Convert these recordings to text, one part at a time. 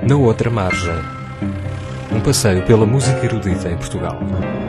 Na outra margem, um passeio pela música erudita em Portugal.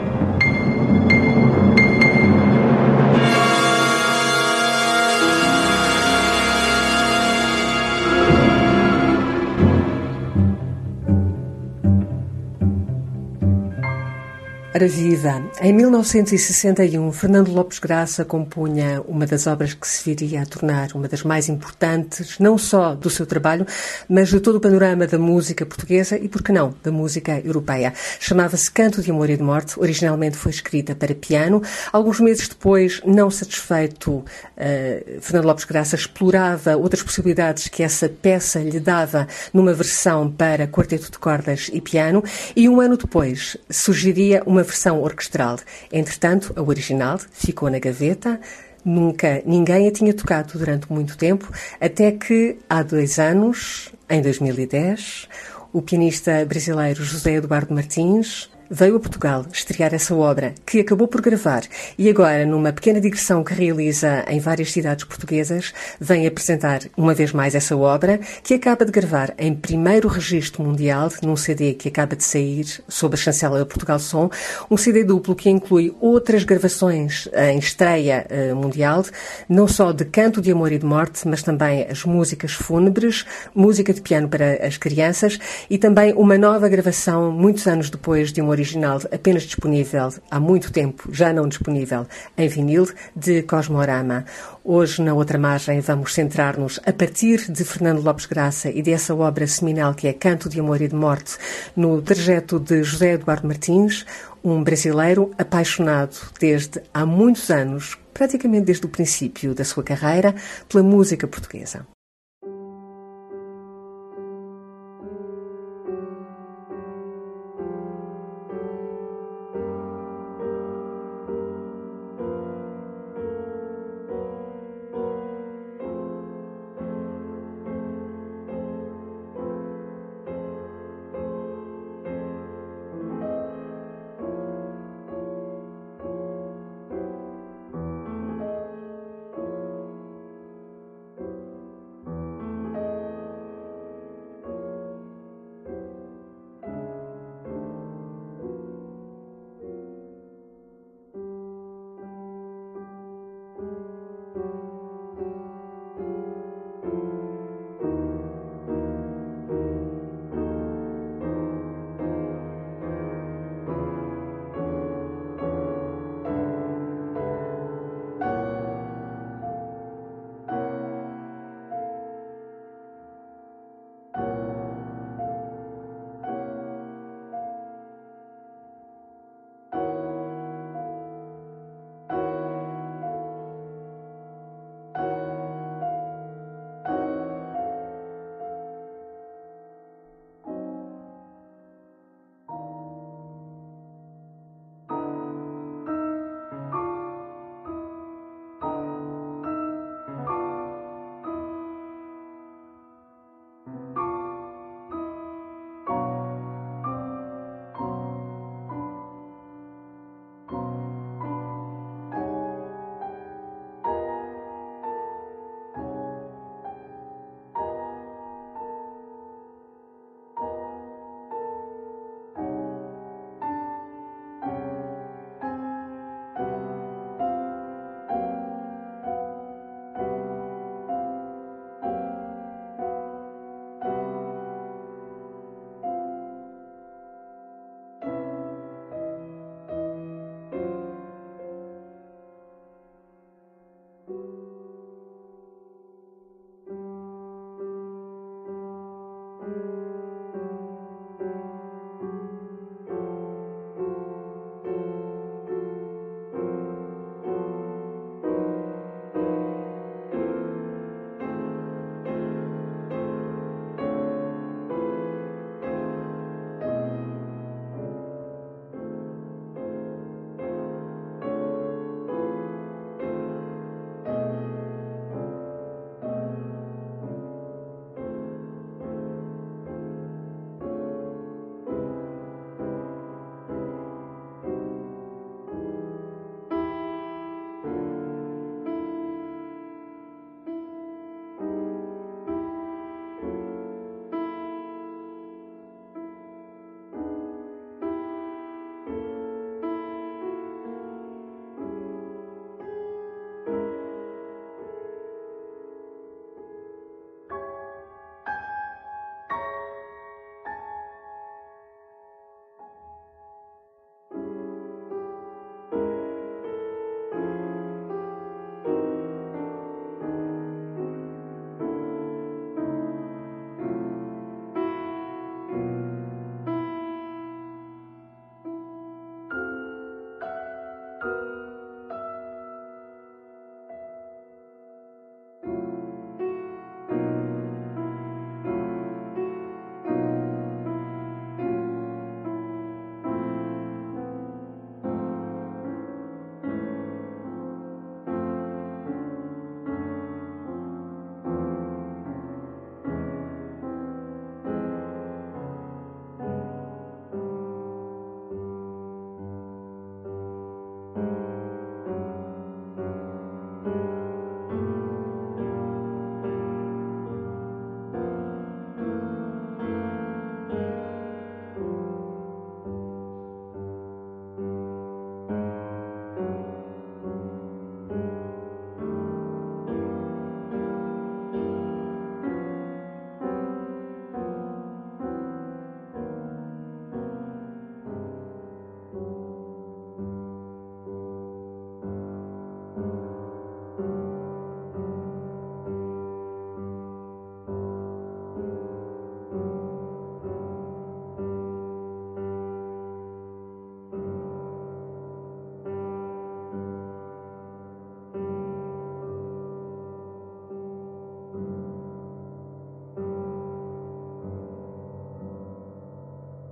Ora viva! Em 1961, Fernando Lopes Graça compunha uma das obras que se viria a tornar uma das mais importantes, não só do seu trabalho, mas de todo o panorama da música portuguesa e, por que não, da música europeia. Chamava-se Canto de Amor e de Morte, originalmente foi escrita para piano. Alguns meses depois, não satisfeito, Fernando Lopes Graça explorava outras possibilidades que essa peça lhe dava numa versão para quarteto de cordas e piano, e um ano depois surgiria uma versão orquestral. Entretanto, a original ficou na gaveta, nunca ninguém a tinha tocado durante muito tempo, até que há 2 anos, em 2010, o pianista brasileiro José Eduardo Martins veio a Portugal estrear essa obra, que acabou por gravar, e agora, numa pequena digressão que realiza em várias cidades portuguesas, vem apresentar uma vez mais essa obra, que acaba de gravar em primeiro registro mundial, num CD que acaba de sair sob a chancela da Portugal Som, um CD duplo que inclui outras gravações em estreia mundial, não só de Canto de Amor e de Morte, mas também as músicas fúnebres, música de piano para as crianças e também uma nova gravação, muitos anos depois de um original apenas disponível há muito tempo, já não disponível em vinil, de Cosmorama. Hoje, na outra margem, vamos centrar-nos a partir de Fernando Lopes Graça e dessa obra seminal que é Canto de Amor e de Morte, no trajeto de José Eduardo Martins, um brasileiro apaixonado desde há muitos anos, praticamente desde o princípio da sua carreira, pela música portuguesa.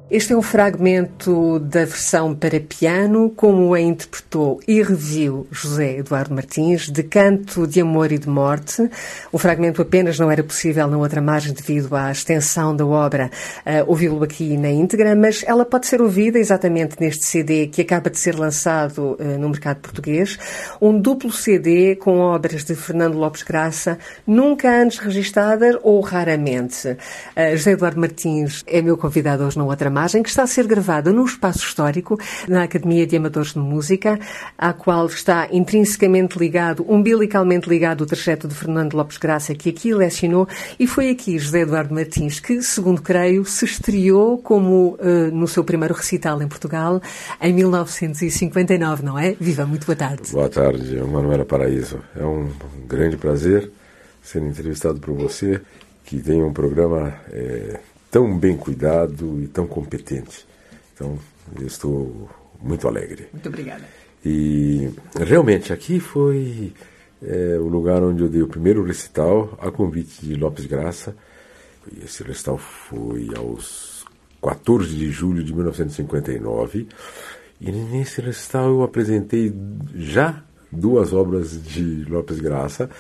Este é um fragmento da versão para piano, como a interpretou e reviu José Eduardo Martins, de Canto de Amor e de Morte. O fragmento apenas não era possível na outra margem devido à extensão da obra, ouvi-lo aqui na íntegra, mas ela pode ser ouvida exatamente neste CD que acaba de ser lançado no mercado português, um duplo CD com obras de Fernando Lopes Graça, nunca antes registadas ou raramente. José Eduardo Martins é meu convidado hoje na outra margem, que está a ser gravada no Espaço Histórico, na Academia de Amadores de Música, à qual está intrinsecamente ligado, umbilicalmente ligado o trajeto de Fernando Lopes Graça, que aqui lecionou, e foi aqui José Eduardo Martins que, segundo creio, se estreou como no seu primeiro recital em Portugal, em 1959, não é? Viva, muito boa tarde. Boa tarde, Manuela Paraíso. É um grande prazer ser entrevistado por você, que tem um programa tão bem cuidado e tão competente. Então, eu estou muito alegre. Muito obrigada. E realmente aqui foi o lugar onde eu dei o primeiro recital a convite de Lopes Graça. Esse recital foi aos 14 de julho de 1959. E nesse recital eu apresentei já 2 obras de Lopes Graça.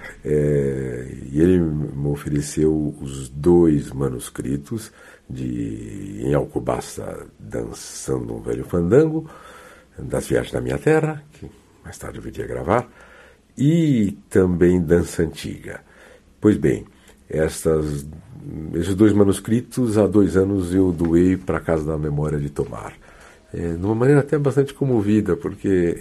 E ele me ofereceu os 2 manuscritos de Em Alcobaça Dançando um Velho Fandango, das Viagens da Minha Terra, que mais tarde eu viria gravar, e também Dança Antiga. Pois bem, esses 2 manuscritos, há 2 anos eu doei para a Casa da Memória de Tomar. De uma maneira até bastante comovida, porque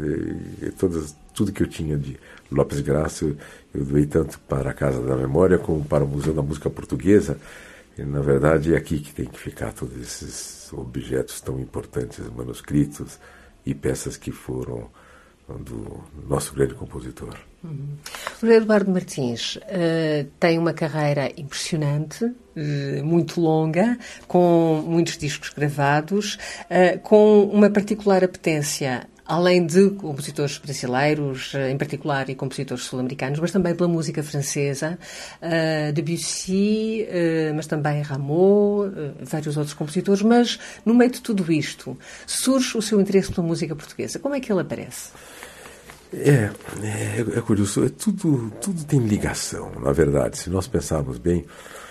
tudo que eu tinha de Lopes Graça eu doei tanto para a Casa da Memória como para o Museu da Música Portuguesa. E, na verdade, é aqui que tem que ficar todos esses objetos tão importantes, manuscritos e peças que foram do nosso grande compositor. José Eduardo Martins tem uma carreira impressionante, muito longa, com muitos discos gravados, com uma particular apetência, além de compositores brasileiros, em particular, e compositores sul-americanos, mas também pela música francesa, Debussy, mas também Rameau, vários outros compositores. Mas, no meio de tudo isto, surge o seu interesse pela música portuguesa. Como é que ele aparece? É curioso, tudo tem ligação, na verdade. Se nós pensarmos bem,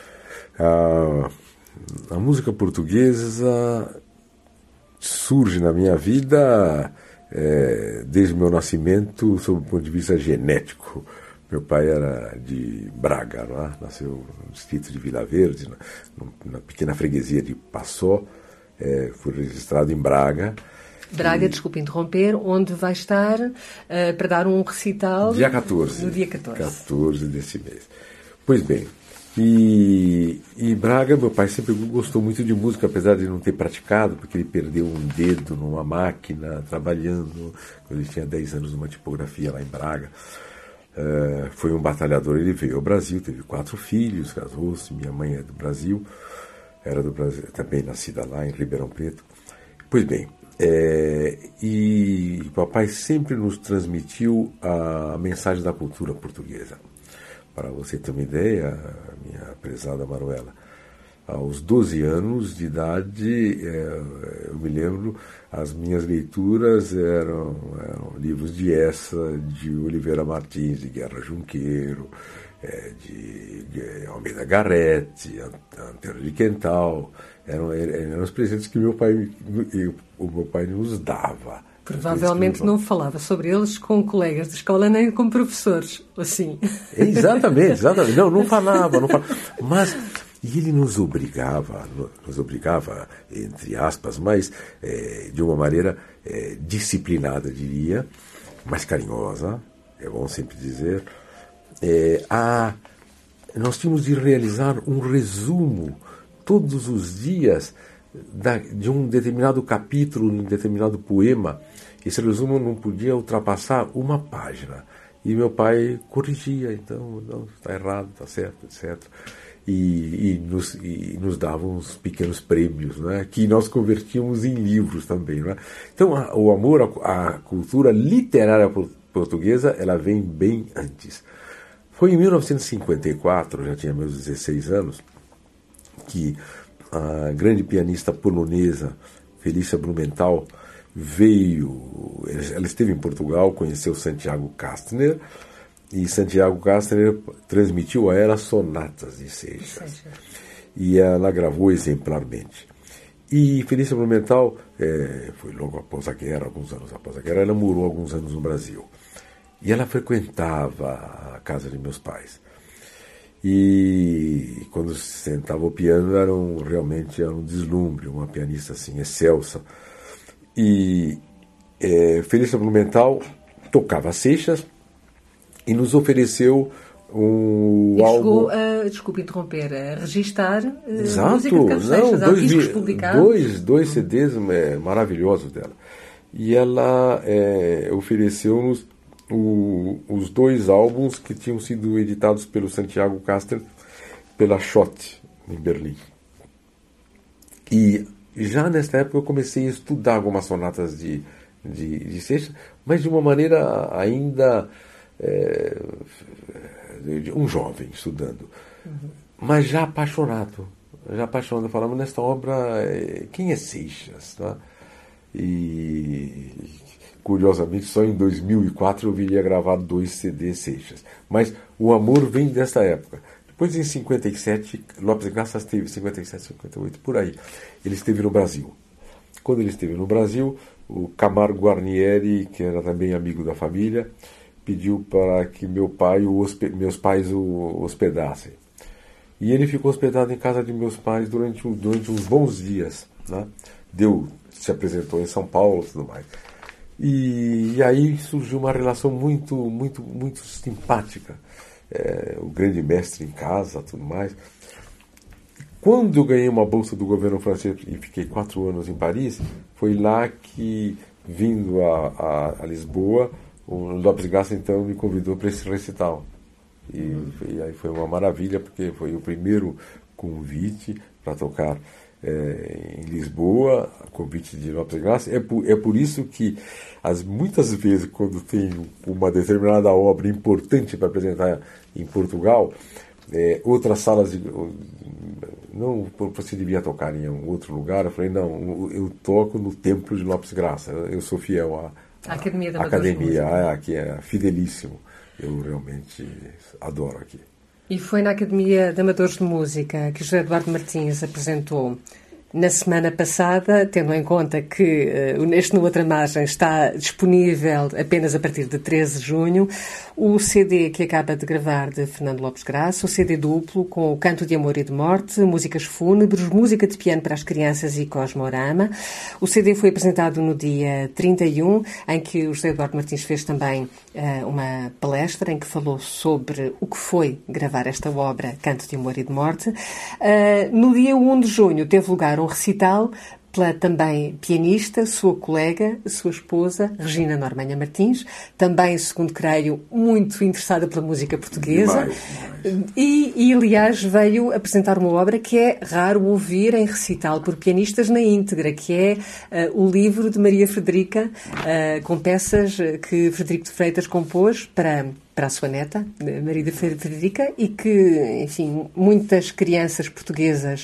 a música portuguesa surge na minha vida desde o meu nascimento, sob o ponto de vista genético. Meu pai era de Braga, não é? Nasceu no distrito de Vila Verde, na pequena freguesia de Passó, foi registrado em Braga. Braga, desculpe interromper, onde vai estar para dar um recital dia 14, no dia 14. 14 desse mês. Pois bem, e Braga, meu pai sempre gostou muito de música, apesar de não ter praticado, porque ele perdeu um dedo numa máquina, trabalhando, quando ele tinha 10 anos numa tipografia lá em Braga. Foi um batalhador, ele veio ao Brasil, teve 4 filhos, casou-se, minha mãe é do Brasil, era do Brasil, também nascida lá em Ribeirão Preto. Pois bem, e papai sempre nos transmitiu a mensagem da cultura portuguesa. Para você ter uma ideia, minha prezada Manuela, aos 12 anos de idade, eu me lembro, as minhas leituras eram livros de Essa, de Oliveira Martins, de Guerra Junqueiro, de Almeida Garrett, Antero de Quental. Eram os presentes que o meu pai nos dava. Provavelmente não falava sobre eles com colegas de escola nem com professores, assim. Exatamente. Não falava. Mas ele nos obrigava, entre aspas, mas de uma maneira disciplinada, diria, mas carinhosa, é bom sempre dizer. Nós tínhamos de realizar um resumo todos os dias de um determinado capítulo, um determinado poema. Esse resumo não podia ultrapassar uma página. E meu pai corrigia, então, não, está errado, está certo, etc. E nos dava uns pequenos prêmios, né, que nós convertíamos em livros também. Né? Então, o amor à cultura literária portuguesa, ela vem bem antes. Foi em 1954, já tinha meus 16 anos, que a grande pianista polonesa Felícia Blumenthal veio, ela esteve em Portugal, conheceu Santiago Kastner, e Santiago Kastner transmitiu a ela sonatas de Seixas. E ela gravou exemplarmente. E Felícia Blumenthal, foi logo após a guerra, alguns anos após a guerra, ela morou alguns anos no Brasil. E ela frequentava a casa de meus pais. E quando se sentava ao piano, realmente era um deslumbre, uma pianista assim, excelsa. E Felícia Blumenthal tocava Seixas e nos ofereceu chegou a, desculpe interromper, a registar música de Carlos Seixas. Há discos publicados. Dois CDs maravilhosos dela. E ela ofereceu-nos os 2 álbuns que tinham sido editados pelo Santiago Kastner pela Schott, em Berlim. E já nesta época eu comecei a estudar algumas sonatas de Seixas, mas de uma maneira ainda um jovem estudando, mas já apaixonado, falando nesta obra, quem é Seixas, tá? E curiosamente só em 2004 eu viria gravar 2 CDs Seixas, mas o amor vem dessa época. Depois em 57, Lopes Graça esteve, 57, 58, por aí, ele esteve no Brasil. Quando ele esteve no Brasil, o Camargo Guarnieri, que era também amigo da família, pediu para que meus pais o hospedassem. E ele ficou hospedado em casa de meus pais durante uns bons dias, né? Se apresentou em São Paulo e tudo mais. E aí surgiu uma relação muito, muito, muito simpática. O grande mestre em casa, tudo mais. Quando eu ganhei uma bolsa do governo francês e fiquei 4 anos em Paris, foi lá que, vindo a Lisboa, o Lopes Graça então me convidou para esse recital. E aí foi uma maravilha, porque foi o primeiro convite para tocar em Lisboa, convite de Lopes Graça. É por isso que muitas vezes, quando tem uma determinada obra importante para apresentar em Portugal, outras salas não, você devia tocar em um outro lugar. Eu falei, não, eu toco no Templo de Lopes Graça, eu sou fiel à Academia da Academia, que é fidelíssimo. Eu realmente adoro aqui. E foi na Academia de Amadores de Música que José Eduardo Martins apresentou na semana passada, tendo em conta que este No Outra Margem está disponível apenas a partir de 13 de junho, o CD que acaba de gravar de Fernando Lopes Graça, o CD duplo com o Canto de Amor e de Morte, músicas fúnebres, música de piano para as crianças e Cosmorama. O CD foi apresentado no dia 31, em que o José Eduardo Martins fez também uma palestra em que falou sobre o que foi gravar esta obra, Canto de Amor e de Morte. No dia 1 de junho teve lugar um recital pela também pianista, sua colega, sua esposa, Regina Normanha Martins, também, segundo creio, muito interessada pela música portuguesa. Demais. E, aliás, veio apresentar uma obra que é raro ouvir em recital por pianistas na íntegra, que é o livro de Maria Frederica, com peças que Frederico de Freitas compôs para a sua neta, Maria Frederica, e que, enfim, muitas crianças portuguesas,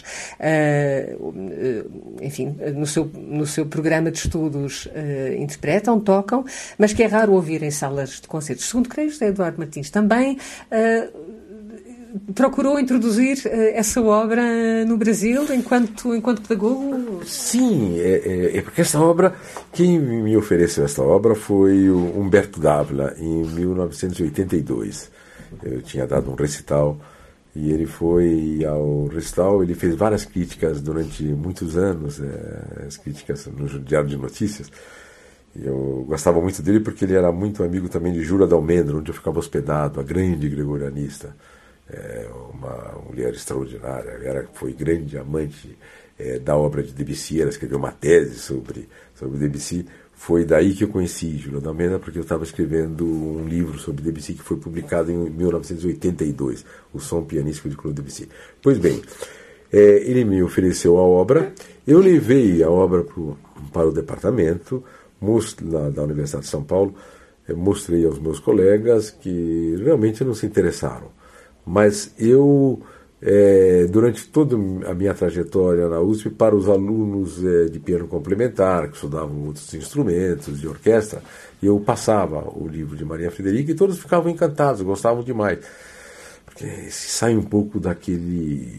enfim, no seu programa de estudos interpretam, tocam, mas que é raro ouvir em salas de concertos. Segundo creio, José Eduardo Martins também procurou introduzir essa obra no Brasil enquanto pedagogo? Sim, porque essa obra, quem me ofereceu essa obra foi o Humberto Dávila, em 1982. Eu tinha dado um recital e ele foi ao recital, ele fez várias críticas durante muitos anos, as críticas no Diário de Notícias. Eu gostava muito dele porque ele era muito amigo também de Jura Dalmendro, onde eu ficava hospedado, a grande gregorianista. Uma mulher extraordinária, foi grande amante da obra de Debussy, ela escreveu uma tese sobre Debussy. Foi daí que eu conheci Júlio Dalmenda, porque eu estava escrevendo um livro sobre Debussy que foi publicado em 1982, O Som Pianístico de Claude Debussy. Pois bem, ele me ofereceu a obra, eu levei a obra para o departamento da Universidade de São Paulo, mostrei aos meus colegas que realmente não se interessaram. Mas eu durante toda a minha trajetória na USP, para os alunos de piano complementar, que estudavam outros instrumentos de orquestra, eu passava o livro de Maria Frederica e todos ficavam encantados, gostavam demais. Porque se sai um pouco daquele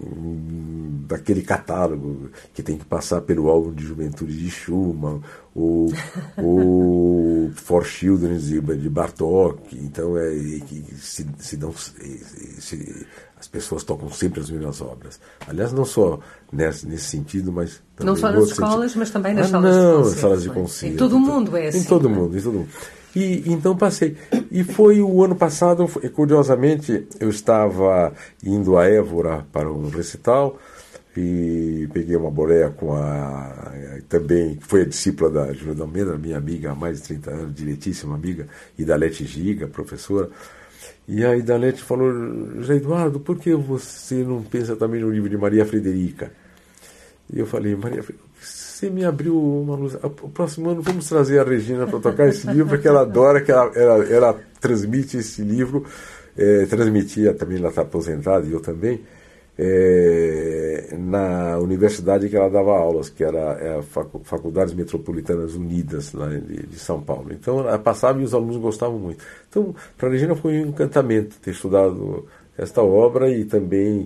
catálogo que tem que passar pelo álbum de juventude de Schumann, o For Children de Bartók, então as pessoas tocam sempre as mesmas obras. Aliás, não só nesse sentido, mas também não só nas escolas, mas também nas salas de concerto. Nas salas de concerto. Em todo o mundo é assim. Em todo mundo. E então passei. E foi o ano passado, curiosamente, eu estava indo a Évora para um recital e peguei uma boleia com também foi a discípula da Júlia Almeida, minha amiga há mais de 30 anos, diretíssima amiga, Idalete Giga, professora. E a Idalete falou: José Eduardo, por que você não pensa também no livro de Maria Frederica? E eu falei: Maria Frederica, você me abriu uma luz. O próximo ano vamos trazer a Regina para tocar esse livro, porque ela adora, que ela transmite esse livro, transmitia também, ela está aposentada, e eu também, na universidade que ela dava aulas, que era a Faculdades Metropolitanas Unidas, lá de São Paulo. Então ela passava e os alunos gostavam muito. Então, para a Regina foi um encantamento ter estudado esta obra e também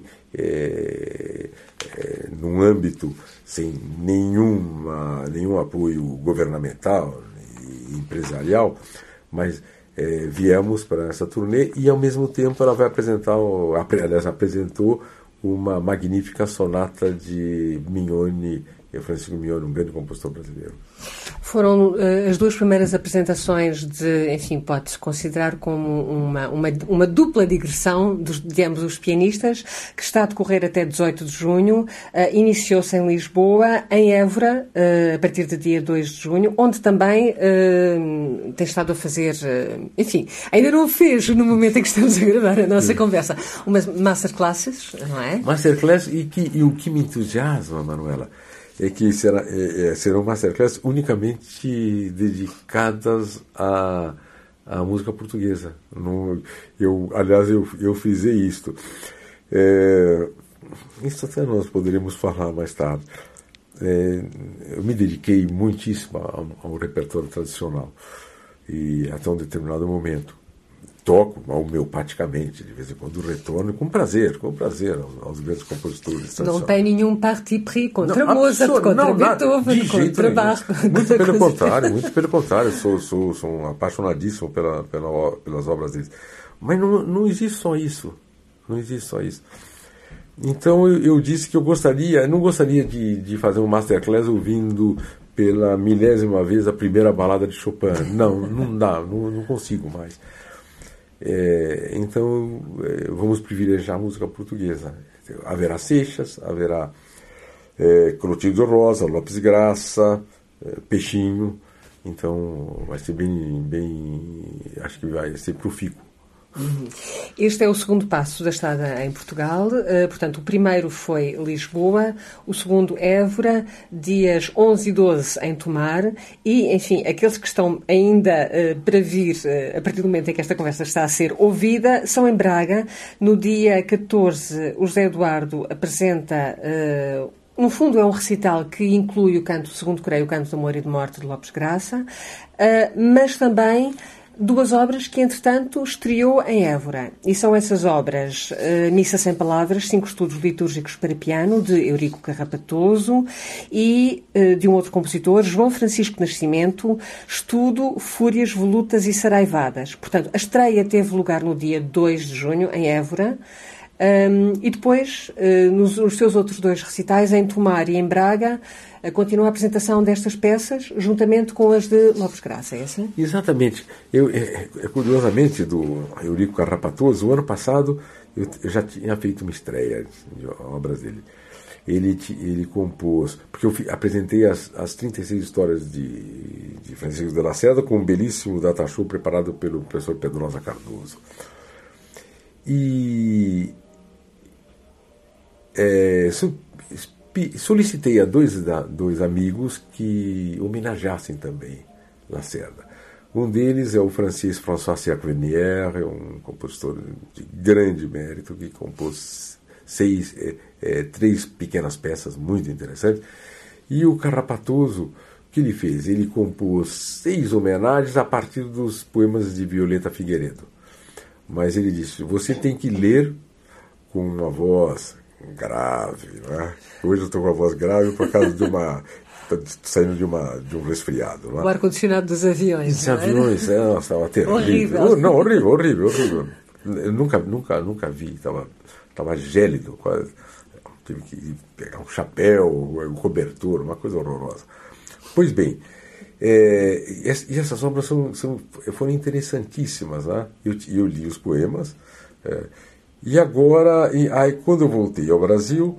num âmbito sem nenhum apoio governamental e empresarial, mas viemos para essa turnê e ao mesmo tempo ela vai apresentou uma magnífica sonata de Mignone, Francisco Mignone, um grande compositor brasileiro. Foram as duas primeiras apresentações enfim, pode-se considerar como uma dupla digressão de ambos os pianistas, que está a decorrer até 18 de junho. Iniciou-se em Lisboa, em Évora, a partir do dia 2 de junho, onde também tem estado a fazer, enfim, ainda não o fez no momento em que estamos a gravar a nossa conversa, umas masterclasses, não é? Masterclass, e o que me entusiasma, Manuela, é que serão masterclass unicamente dedicadas à música portuguesa. Aliás, eu fiz isto. Isso até nós poderíamos falar mais tarde. Eu me dediquei muitíssimo ao repertório tradicional e até um determinado momento. Toco homeopaticamente, de vez em quando retorno, com prazer aos grandes compositores. Não tem nenhum parti pris contra Mozart, contra Beethoven, contra Bach. Muito pelo contrário, sou um apaixonadíssimo pelas obras deles. Mas não existe só isso. Então eu disse que não gostaria de fazer um masterclass ouvindo pela 1000ª vez a primeira balada de Chopin. Não dá, não consigo mais. Então vamos privilegiar a música portuguesa. Haverá Seixas, haverá Clotilde Rosa, Lopes Graça, Peixinho. Então vai ser bem, acho que vai ser profícuo. Este é o segundo passo da estada em Portugal. Portanto, o primeiro foi Lisboa, o segundo Évora, dias 11 e 12 em Tomar e, enfim, aqueles que estão ainda para vir, a partir do momento em que esta conversa está a ser ouvida, são em Braga. No dia 14, o José Eduardo apresenta... no fundo é um recital que inclui o canto, segundo creio, o Canto de Amor e de Morte de Lopes Graça, mas também duas obras que, entretanto, estreou em Évora. E são essas obras: Missa Sem Palavras, 5 estudos litúrgicos para piano, de Eurico Carrapatoso, e de um outro compositor, João Francisco Nascimento, Estudo, Fúrias Volutas e Saraivadas. Portanto, a estreia teve lugar no dia 2 de junho, em Évora. E depois, nos seus outros 2 recitais, em Tomar e em Braga, continua a apresentação destas peças, juntamente com as de Lopes Graça, é assim? Exatamente. Curiosamente, do Eurico Carrapatoso, o ano passado eu já tinha feito uma estreia de obras dele. Ele compôs, porque eu apresentei as 36 histórias de Francisco de Lacerda com um belíssimo data show preparado pelo professor Pedrosa Cardoso. E solicitei a dois amigos que homenageassem também Lacerda. Um deles é o François Servenier, um compositor de grande mérito, que compôs três pequenas peças muito interessantes. E o Carrapatoso, o que ele fez? Ele compôs 6 homenagens a partir dos poemas de Violeta Figueiredo. Mas ele disse, você tem que ler com uma voz grave. Né? Hoje eu estou com a voz grave por causa de saindo de um resfriado. Não é? O ar-condicionado dos aviões. Os aviões, estava terrível. Horrível. Não, horrível. Eu nunca vi, estava gélido, quase. Tive que pegar um chapéu, um cobertor, uma coisa horrorosa. Pois bem, e essas obras foram interessantíssimas. Né? Eu li os poemas, e agora, aí, quando eu voltei ao Brasil,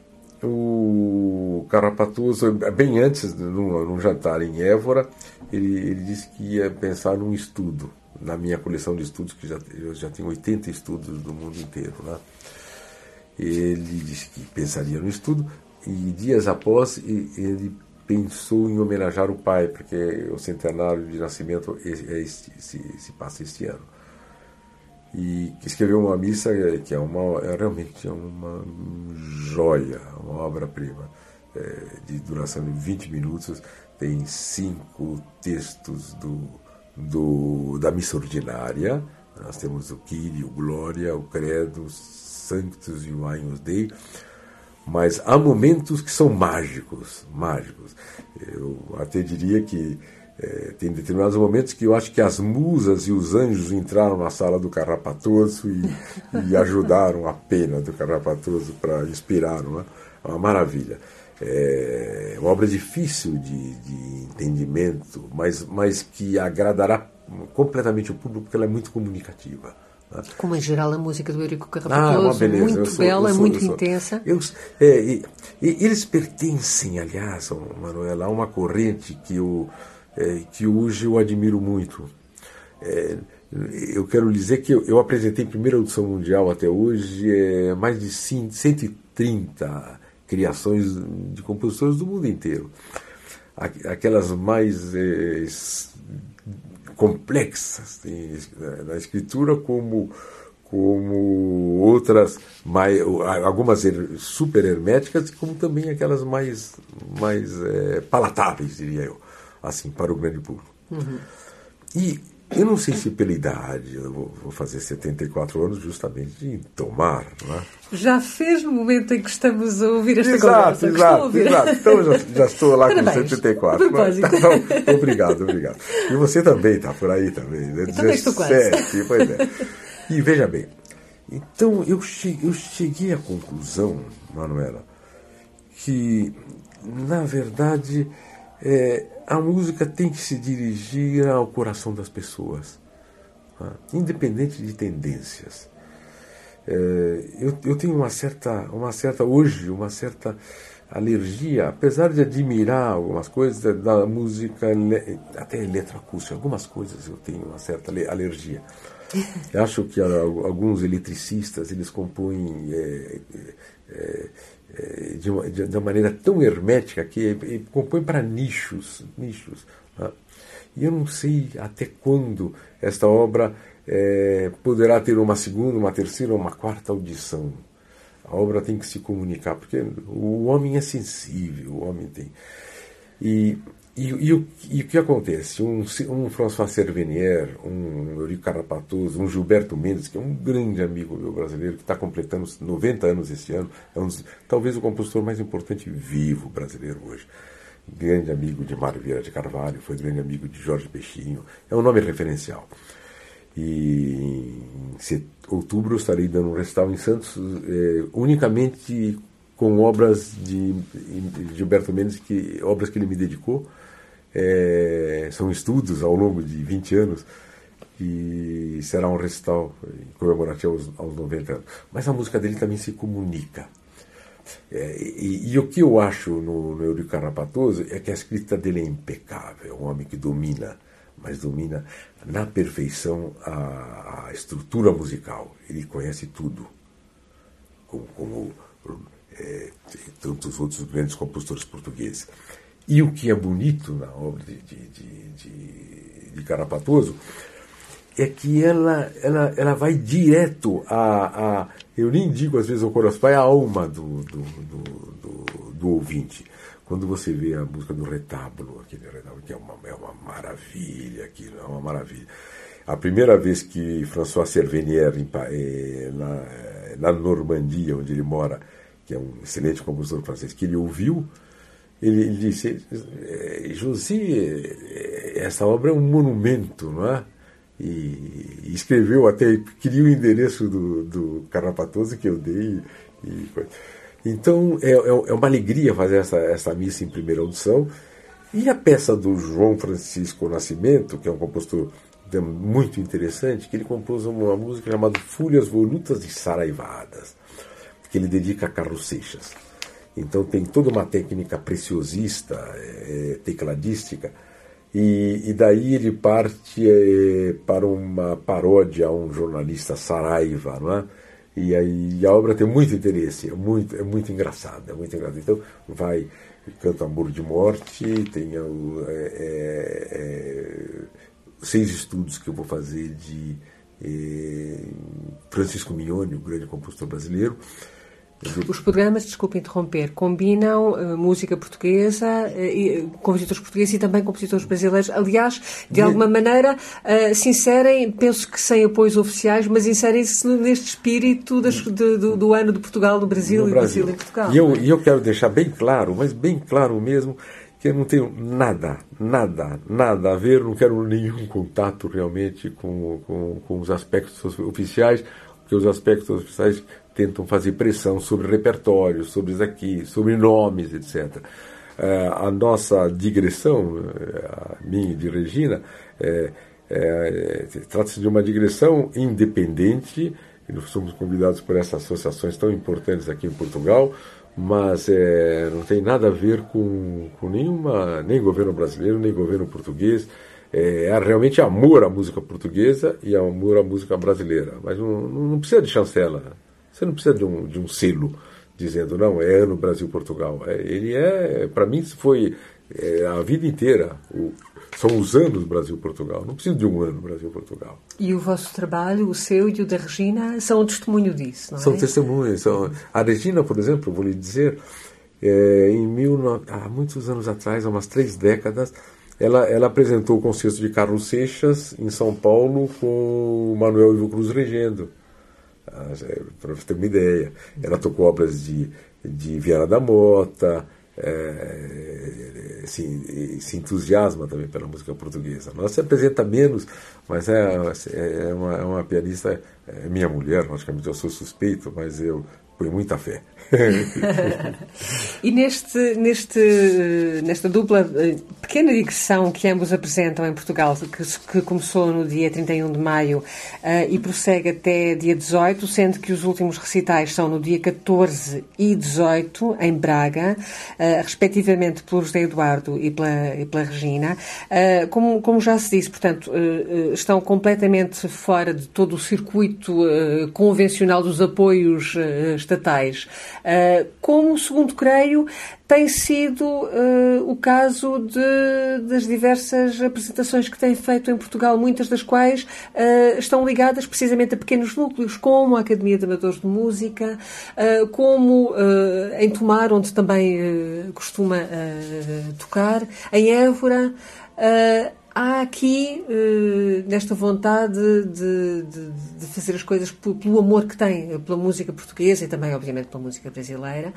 o Carrapatoso, bem antes, num jantar em Évora, ele disse que ia pensar num estudo, na minha coleção de estudos, que eu já tenho 80 estudos do mundo inteiro. Né? Ele disse que pensaria no estudo, e dias após ele pensou em homenagear o pai, porque o centenário de nascimento se passa este ano. E escreveu uma missa que realmente uma joia, uma obra-prima, de duração de 20 minutos, tem 5 textos da missa ordinária. Nós temos o Kyrie, o Glória, o Credo, Sanctus e o Agnus Dei, mas há momentos que são mágicos. Eu até diria que tem determinados momentos que eu acho que as musas e os anjos entraram na sala do Carrapatoso e ajudaram a pena do Carrapatoso para inspirar, não é? É uma maravilha. É uma obra difícil de entendimento, mas que agradará completamente o público, porque ela é muito comunicativa. Como em geral a música do Eurico Carrapatoso, uma beleza. muito bela, muito intensa. Eles pertencem, aliás, Manuela, a uma corrente que hoje eu admiro muito. Eu quero dizer que eu apresentei primeira audição mundial até hoje mais de 130 criações de compositores do mundo inteiro. Aquelas mais complexas na escritura, como outras, algumas super herméticas, como também aquelas mais palatáveis, diria eu, assim, para o grande público. Uhum. E eu não sei se pela idade, eu vou fazer 74 anos justamente de tomar, não é? Já fez no momento em que estamos a ouvir esta conversa? Exato. Então já estou lá Parabéns. Com 74. Então, obrigado. E você também está por aí também, né? 17, pois é. E veja bem, então eu cheguei à conclusão, Manuela, que, na verdade, a música tem que se dirigir ao coração das pessoas, tá? Independente de tendências. Eu tenho uma certa alergia, apesar de admirar algumas coisas da música, até eletroacústica, algumas coisas eu tenho uma certa alergia. Eu acho que alguns eletricistas, eles compõem de uma maneira tão hermética que compõem para nichos. Tá? E eu não sei até quando esta obra poderá ter uma segunda, uma terceira ou uma quarta audição. A obra tem que se comunicar, porque o homem é sensível, o homem tem... E o que acontece? Um François Servenier, um Eurico Carrapatoso, um Gilberto Mendes, que é um grande amigo meu brasileiro, que está completando 90 anos esse ano, talvez o compositor mais importante vivo brasileiro hoje. Grande amigo de Mário Vieira de Carvalho, foi grande amigo de Jorge Peixinho, é um nome referencial. E em outubro eu estarei dando um recital em Santos, unicamente com obras de Gilberto Mendes, obras que ele me dedicou. São estudos ao longo de 20 anos, e será um recital comemorativo aos 90 anos. Mas a música dele também se comunica. E o que eu acho no Eurico Carrapatoso é que a escrita dele é impecável, é um homem que domina, mas domina na perfeição a estrutura musical. Ele conhece tudo, como tantos outros grandes compositores portugueses. E o que é bonito na obra de Carrapatoso é que ela vai direto eu nem digo às vezes ao coração, vai à alma do ouvinte. Quando você vê a música do Retábulo, aquele Retábulo que é uma maravilha, aquilo é uma maravilha. A primeira vez que François Servenier, na Normandia, onde ele mora, que é um excelente compositor francês, que ele ouviu, ele disse: José, essa obra é um monumento, não é? E escreveu até, queria o endereço do Carrapatoso que eu dei. Então é uma alegria fazer essa missa em primeira audição. E a peça do João Francisco Nascimento, que é um compositor muito interessante, que ele compôs uma música chamada Folhas Volutas e Saraivadas, que ele dedica a Carlos Seixas. Então tem toda uma técnica preciosista, tecladística, e daí ele parte para uma paródia a um jornalista Saraiva, não é? E aí a obra tem muito interesse, é muito engraçada, Então canta Amor de Morte, tem 6 estudos que eu vou fazer de Francisco Mignone, o grande compositor brasileiro. Os programas, desculpe interromper, combinam música portuguesa, compositores portugueses e também compositores brasileiros. Aliás, de alguma maneira, se inserem, penso que sem apoios oficiais, mas inserem-se neste espírito do ano de Portugal, do Brasil, e Brasil em Portugal. E eu quero deixar bem claro, mas bem claro mesmo, que eu não tenho nada a ver, não quero nenhum contato realmente com os aspectos oficiais, porque os aspectos oficiais tentam fazer pressão sobre repertório, sobre isso aqui, sobre nomes, etc. A nossa digressão, a minha e de Regina, trata-se de uma digressão independente, e nós somos convidados por essas associações tão importantes aqui em Portugal, mas não tem nada a ver com nem governo brasileiro, nem governo português. É realmente amor à música portuguesa e amor à música brasileira, mas não precisa de chancela. Você não precisa de um selo dizendo, não, é ano Brasil-Portugal. Ele para mim, foi a vida inteira. São os anos Brasil-Portugal. Não precisa de um ano Brasil-Portugal. E o vosso trabalho, o seu e o da Regina, são um testemunho disso, não é? São testemunhos. A Regina, por exemplo, vou lhe dizer, há muitos anos atrás, há umas 3 décadas, ela apresentou o concerto de Carlos Seixas em São Paulo com o Manuel Ivo Cruz regendo. Para você ter uma ideia, ela tocou obras de Viana da Mota, se entusiasma também pela música portuguesa. Ela se apresenta menos, mas é uma pianista, minha mulher, logicamente eu sou suspeito, mas eu ponho muita fé. E nesta dupla pequena digressão que ambos apresentam em Portugal, que começou no dia 31 de maio e prossegue até dia 18, sendo que os últimos recitais são no dia 14 e 18, em Braga, respectivamente pelo José Eduardo e pela Regina. Como já se disse, portanto, estão completamente fora de todo o circuito convencional dos apoios estatais. Como, segundo creio, tem sido o caso das diversas apresentações que têm feito em Portugal, muitas das quais estão ligadas precisamente a pequenos núcleos, como a Academia de Amadores de Música, como em Tomar, onde também costuma tocar, em Évora. Há aqui, nesta vontade de fazer as coisas pelo amor que tem pela música portuguesa e também, obviamente, pela música brasileira,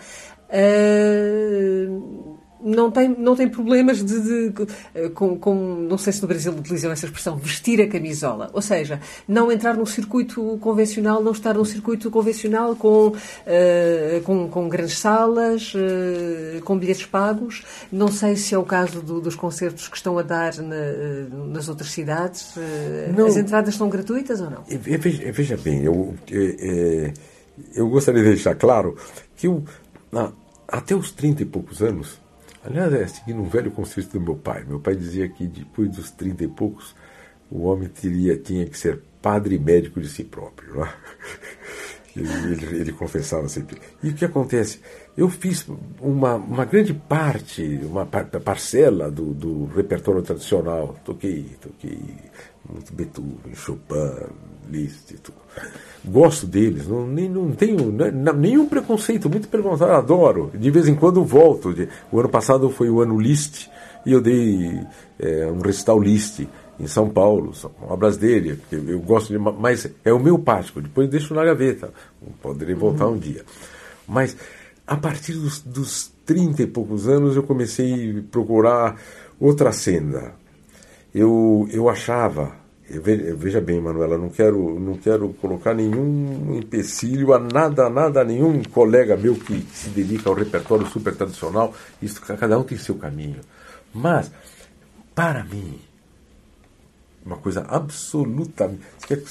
não tem problemas não sei se no Brasil utilizam essa expressão, vestir a camisola. Ou seja, não entrar num circuito convencional, não estar num circuito convencional com grandes salas, com bilhetes pagos. Não sei se é o caso dos concertos que estão a dar nas outras cidades. As entradas são gratuitas ou não? Veja bem, eu gostaria de deixar claro que até os 30 e poucos anos, aliás, seguindo um velho conceito do meu pai. Meu pai dizia que depois dos 30 e poucos, o homem tinha que ser padre e médico de si próprio. Não é? Ele confessava sempre. E o que acontece? Eu fiz uma grande parte, uma parcela do repertório tradicional. Toquei muito Beethoven, Chopin, Liszt e tudo. Gosto deles, não tenho nenhum preconceito, muito pelo contrário, adoro. De vez em quando volto. O ano passado foi o ano Liszt e eu dei um recital Liszt em São Paulo, são obras dele, porque eu gosto de, mas é o meu pático, depois deixo na gaveta, poderei voltar um dia. Mas a partir dos 30 e poucos anos eu comecei a procurar outra senda. Eu achava, veja bem, Manuela, não quero colocar nenhum empecilho a nada, nenhum colega meu que se dedica ao repertório super tradicional, isso, cada um tem seu caminho. Mas, para mim, uma coisa absolutamente...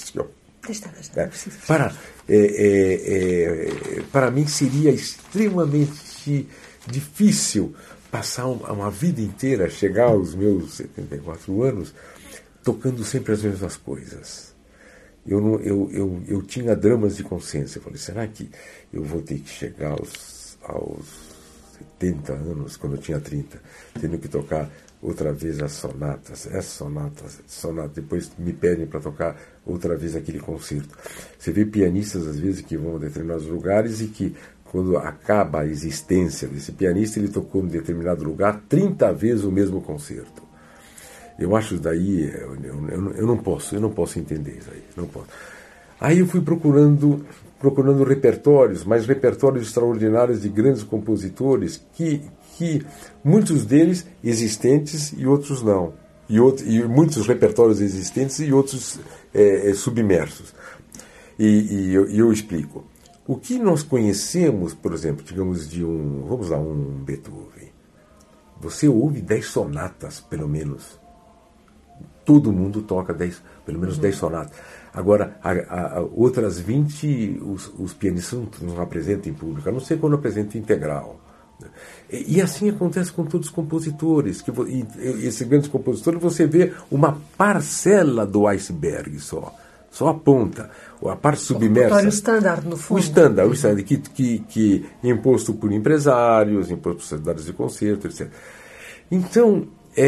Para mim seria extremamente difícil passar uma vida inteira, chegar aos meus 74 anos, tocando sempre as mesmas coisas. Eu tinha dramas de consciência. Eu falei, será que eu vou ter que chegar aos 70 anos, quando eu tinha 30, tendo que tocar outra vez as sonatas, depois me pedem para tocar outra vez aquele concerto. Você vê pianistas, às vezes, que vão a determinados lugares e que, quando acaba a existência desse pianista, ele tocou em determinado lugar 30 vezes o mesmo concerto. Eu acho isso daí, eu não posso entender isso aí, não posso. Aí eu fui procurando repertórios, mas repertórios extraordinários de grandes compositores que muitos deles existentes e outros não. E muitos repertórios existentes e outros submersos. E eu explico. O que nós conhecemos, por exemplo, digamos vamos lá, um Beethoven. Você ouve 10 sonatas, pelo menos. Todo mundo toca pelo menos 10 sonatas. Agora, outras 20, os pianistas não apresentam em público, a não ser quando apresentam integral. E assim acontece com todos os compositores. Esses grandes compositores, você vê uma parcela do iceberg só a ponta. A parte submersa. O standard, no fundo. O standard que é imposto por empresários, imposto por sociedades de concerto, etc. Então,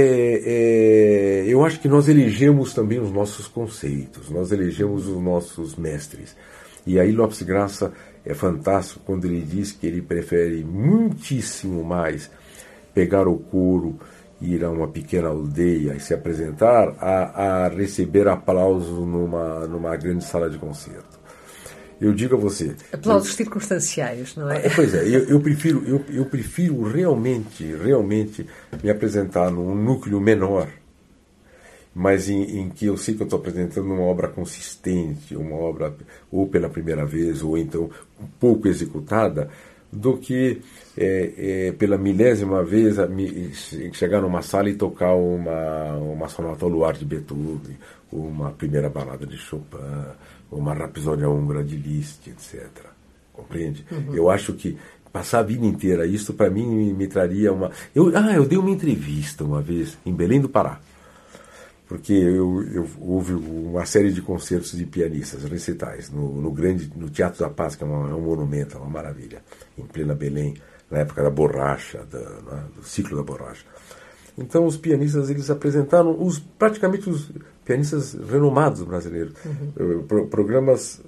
eu acho que nós elegemos também os nossos conceitos, nós elegemos os nossos mestres. E aí Lopes Graça é fantástico quando ele diz que ele prefere muitíssimo mais pegar o couro e ir a uma pequena aldeia e se apresentar a receber aplausos numa grande sala de concerto. Eu digo a você... Aplausos circunstanciais, não é? Pois é, eu prefiro realmente me apresentar num núcleo menor, mas em que eu sei que eu estou apresentando uma obra consistente, uma obra ou pela primeira vez, ou então um pouco executada, do que pela milésima vez chegar numa sala e tocar uma sonata ao luar de Beethoven, ou uma primeira balada de Chopin, ou uma rapsódia húngara de Liszt, etc. Compreende? Uhum. Eu acho que passar a vida inteira isso, para mim, me traria uma... Eu dei uma entrevista uma vez em Belém do Pará, porque houve uma série de concertos de pianistas, recitais, no Teatro da Paz, que é um monumento, é uma maravilha, em plena Belém, na época da borracha, do ciclo da borracha. Então os pianistas, eles apresentaram praticamente os pianistas renomados brasileiros, programas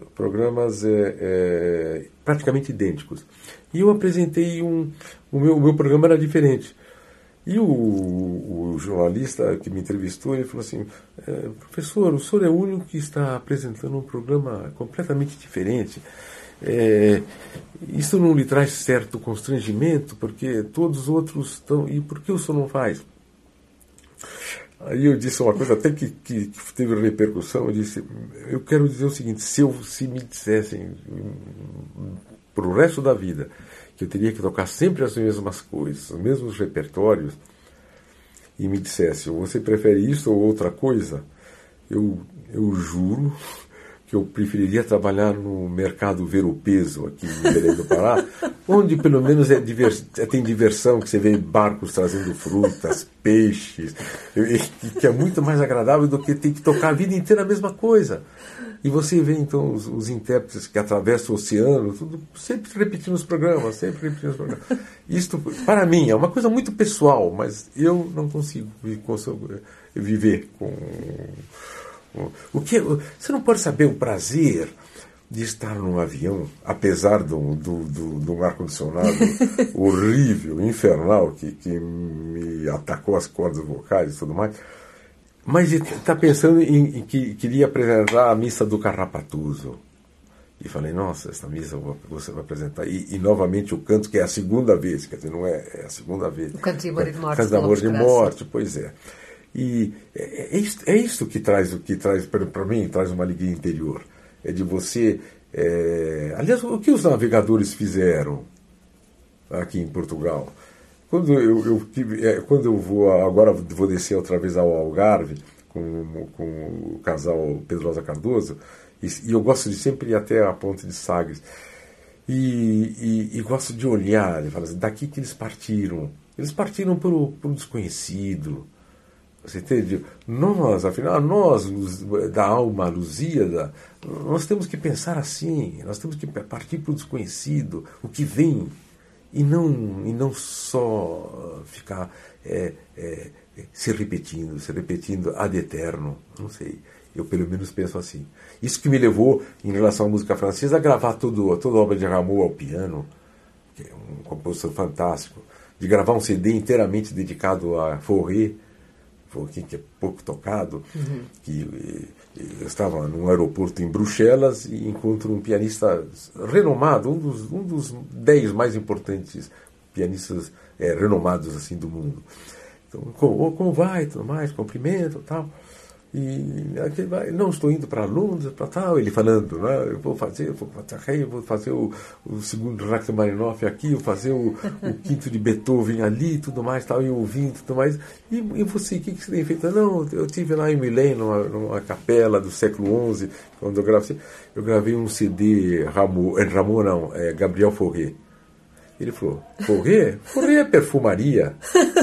praticamente idênticos. E eu apresentei o meu programa era diferente. E o jornalista que me entrevistou, ele falou assim, professor, o senhor é o único que está apresentando um programa completamente diferente. Isso não lhe traz certo constrangimento, porque todos os outros estão... E por que o senhor não faz? Aí eu disse uma coisa até que teve repercussão. Eu disse, eu quero dizer o seguinte, se me dissessem para o resto da vida que eu teria que tocar sempre as mesmas coisas, os mesmos repertórios, e me dissesse, você prefere isso ou outra coisa, eu juro que eu preferiria trabalhar no mercado Ver o Peso, aqui em Belém do Pará, onde pelo menos tem diversão, que você vê barcos trazendo frutas, peixes, que é muito mais agradável do que ter que tocar a vida inteira a mesma coisa. E você vê então os intérpretes que atravessam o oceano, tudo, sempre repetindo os programas, Isto, para mim, é uma coisa muito pessoal, mas eu não consigo viver com... Você não pode saber o prazer de estar num avião, apesar de um ar-condicionado horrível, infernal, que me atacou as cordas vocais e tudo mais. Mas ele está pensando em que queria apresentar a missa do Carrapatuso. E falei, nossa, essa missa você vai apresentar. E novamente o canto, que é a segunda vez, quer dizer, não é a segunda vez. O canto de amor e de morte. O canto de amor e de morte, pois é. E é isso que traz para mim, traz uma alegria interior. É de você... aliás, o que os navegadores fizeram aqui em Portugal? Quando eu vou descer outra vez ao Algarve com o casal Pedrosa Cardoso, e eu gosto de sempre ir até a Ponte de Sagres, e gosto de olhar e falar assim, daqui que eles partiram para o desconhecido. Você entende? Afinal, nós da alma lusíada, nós temos que pensar assim, nós temos que partir para o desconhecido, o que vem, e não só ficar se repetindo ad eterno. Não sei, eu pelo menos penso assim. Isso que me levou, em relação à música francesa, a gravar toda a obra de Rameau ao piano, que é um compositor fantástico, de gravar um CD inteiramente dedicado a Fauré, que é pouco tocado, que eu estava num aeroporto em Bruxelas e encontro um pianista renomado, um dos 10 mais importantes pianistas renomados assim do mundo. Então, como vai, tudo mais, cumprimento, tal. E não, estou indo para Londres, para tal, ele falando, né? Eu vou fazer o segundo Rachmaninoff aqui, vou fazer o quinto de Beethoven ali, tudo mais, tal, e ouvindo, tudo mais. E você, o que você tem feito? Não, eu estive lá em Milém, numa capela do século XI, quando eu gravei um CD, Gabriel Fauré. Ele falou, Fauré? Fauré é perfumaria.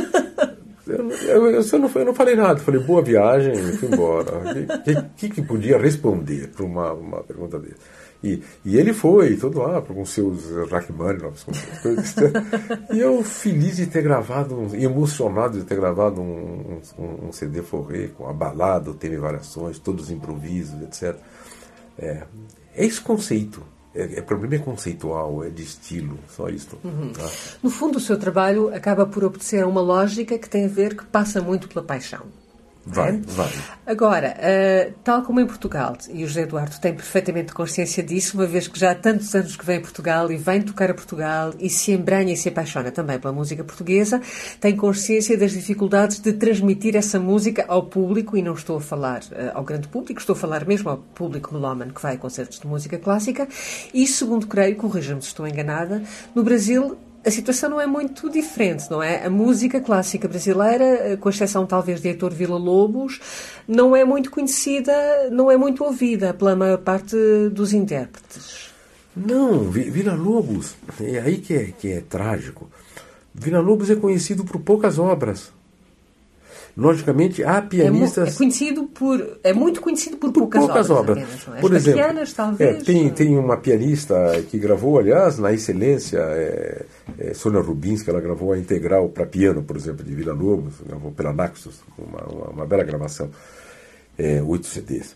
Eu não falei nada, falei boa viagem e fui embora. O que podia responder para uma pergunta dele? E ele foi todo lá com seus Rachmaninoffs, com suas coisas. E eu feliz de ter gravado, emocionado de ter gravado um CD Fauré com a balada, o tema e variações, todos os improvisos, etc. É esse conceito. O problema é conceitual, é de estilo, só isso. Tá? No fundo, o seu trabalho acaba por obedecer a uma lógica que tem a ver, que passa muito pela paixão. Vai. Agora, tal como em Portugal, e o José Eduardo tem perfeitamente consciência disso, uma vez que já há tantos anos que vem a Portugal e vem tocar a Portugal e se embranha e se apaixona também pela música portuguesa, tem consciência das dificuldades de transmitir essa música ao público, e não estou a falar ao grande público, estou a falar mesmo ao público melómano que vai a concertos de música clássica, e segundo creio, corrija-me se estou enganada, no Brasil a situação não é muito diferente, não é? A música clássica brasileira, com exceção talvez de Heitor Villa-Lobos, não é muito conhecida, não é muito ouvida pela maior parte dos intérpretes. Não, Villa-Lobos, é aí que é trágico. Villa-Lobos é conhecido por poucas obras. Logicamente, há pianistas... É muito conhecido por poucas obras. Apenas, não é? Por exemplo, pequenas, talvez. Tem uma pianista que gravou, aliás, na excelência, Sônia Rubins, que ela gravou a integral para piano, por exemplo, de Villa-Lobos, gravou pela Naxos, uma bela gravação, 8 CDs.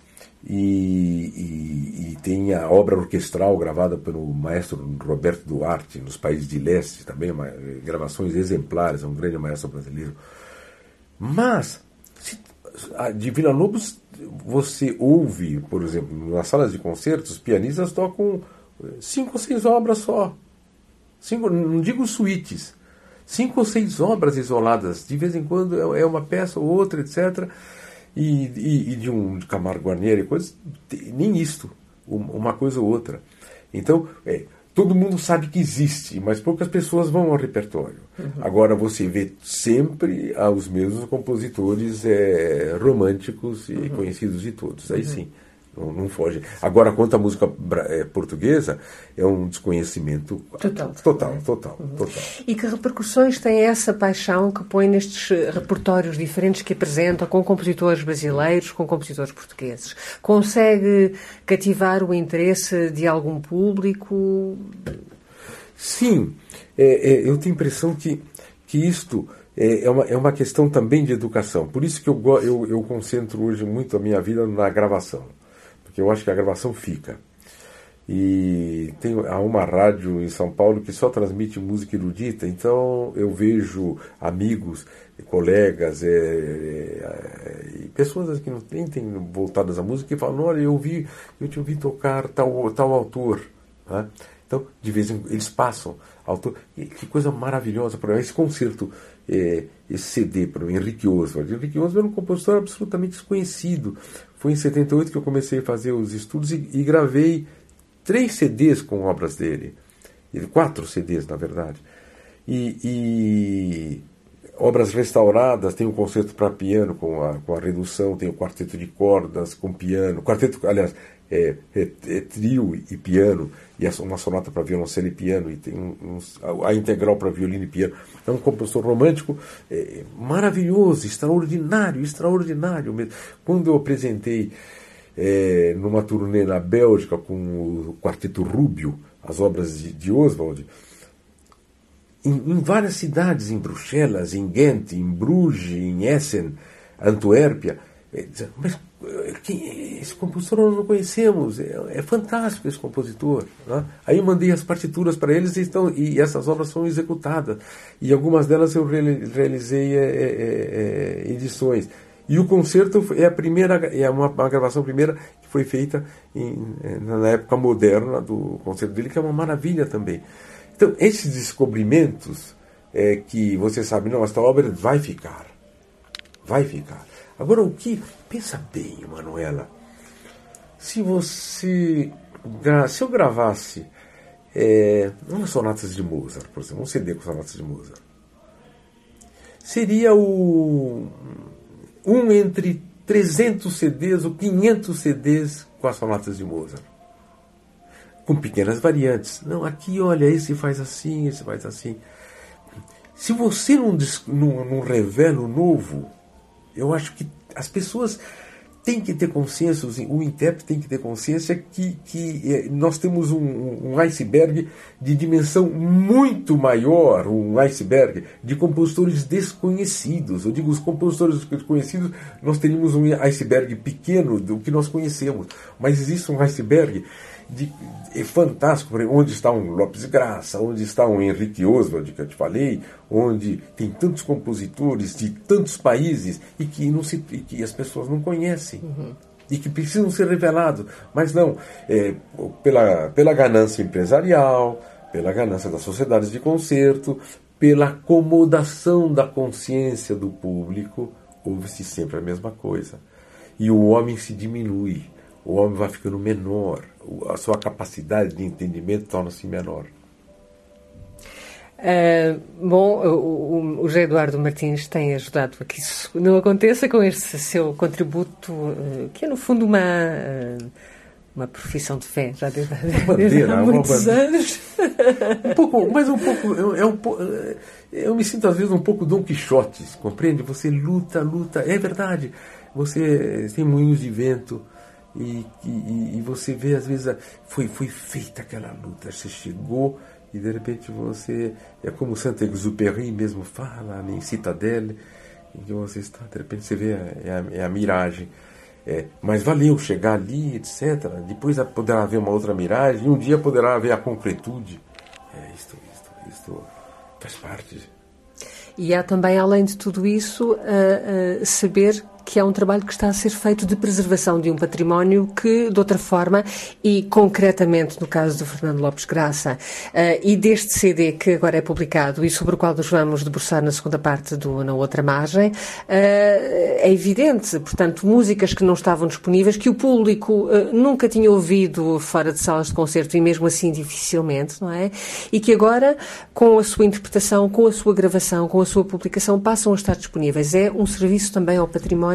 E tem a obra orquestral gravada pelo maestro Roberto Duarte, nos Países de Leste, também gravações exemplares, é um grande maestro brasileiro. Mas, de Villa-Lobos, você ouve, por exemplo, nas salas de concertos, os pianistas tocam 5 ou 6 obras só. Não digo suítes. 5 ou 6 obras isoladas. De vez em quando é uma peça ou outra, etc. E de Camargo Guarnieri e coisas, nem isto. Uma coisa ou outra. Então, todo mundo sabe que existe, mas poucas pessoas vão ao repertório. Agora você vê sempre os mesmos compositores românticos e conhecidos de todos. Aí sim, Não foge. Agora, quanto à música portuguesa, é um desconhecimento total. E que repercussões tem essa paixão que põe nestes repertórios diferentes que apresenta com compositores brasileiros, com compositores portugueses? Consegue cativar o interesse de algum público? Sim. Eu tenho a impressão que isto é uma questão também de educação. Por isso que eu concentro hoje muito a minha vida na gravação. Porque eu acho que a gravação fica. E há uma rádio em São Paulo que só transmite música erudita, então eu vejo amigos, colegas, e pessoas que nem têm voltadas à música, que falam, olha, eu te ouvi tocar tal autor. Né? Então, de vez em quando, eles passam. Autor, que coisa maravilhosa para mim. Esse concerto, esse CD para mim, Henrique Oswald. Henrique Oswald era um compositor absolutamente desconhecido. Foi em 78 que eu comecei a fazer os estudos e gravei 3 CDs com obras dele. 4 CDs, na verdade. E obras restauradas, tem um concerto para piano com a redução, tem o quarteto de cordas com piano, quarteto, aliás, trio e piano, e uma sonata para violoncelo e piano, e tem a integral para violino e piano. É um compositor romântico maravilhoso, extraordinário mesmo. Quando eu apresentei numa turnê na Bélgica com o quarteto Rubio, as obras de Oswald, em várias cidades, em Bruxelas, em Ghent, em Bruges, em Essen, Antuérpia, mas esse compositor nós não conhecemos, é fantástico esse compositor. Né? Aí eu mandei as partituras para eles e essas obras são executadas. E algumas delas eu realizei edições. E o concerto é uma gravação primeira que foi feita na época moderna do concerto dele, que é uma maravilha também. Então, esses descobrimentos que você sabe, não, esta obra vai ficar. Agora, pensa bem, Manuela, se eu gravasse umas sonatas de Mozart, por exemplo, um CD com sonatas de Mozart, seria entre 300 CDs ou 500 CDs com as sonatas de Mozart, com pequenas variantes. Não, aqui, olha, esse faz assim, esse faz assim. Se você não revela o novo, eu acho que as pessoas têm que ter consciência, o intérprete tem que ter consciência que nós temos um iceberg de dimensão muito maior, um iceberg de compositores desconhecidos. Eu digo, os compositores desconhecidos, nós teríamos um iceberg pequeno do que nós conhecemos, mas existe um iceberg fantástico, onde está um Lopes Graça, onde está um Henrique Oswald, que eu te falei, onde tem tantos compositores de tantos países e que as pessoas não conhecem. E que precisam ser revelados, mas não pela ganância empresarial, pela ganância das sociedades de concerto, pela acomodação da consciência do público, ouve-se sempre a mesma coisa. E o homem se diminui, o homem vai ficando menor, a sua capacidade de entendimento torna-se menor. Bom, o José Eduardo Martins tem ajudado a que isso não aconteça com este seu contributo, que é no fundo uma profissão de fé, já desde há muitos anos. Eu me sinto às vezes um pouco Dom Quixote, compreende? Você luta, é verdade, você tem moinhos de vento, e você vê, às vezes, foi feita aquela luta, você chegou e de repente você, é como Saint-Exupéry mesmo fala, em Citadelle, em que você está, de repente você vê, é a miragem. Mas valeu chegar ali, etc. Depois poderá haver uma outra miragem, e um dia poderá haver a concretude. Isto faz parte. E há também, além de tudo isso, saber que é um trabalho que está a ser feito de preservação de um património que, de outra forma, e concretamente no caso do Fernando Lopes Graça, e deste CD que agora é publicado e sobre o qual nos vamos debruçar na segunda parte Na Outra Margem, é evidente, portanto, músicas que não estavam disponíveis, que o público nunca tinha ouvido fora de salas de concerto e mesmo assim dificilmente, não é? E que agora, com a sua interpretação, com a sua gravação, com a sua publicação, passam a estar disponíveis. É um serviço também ao património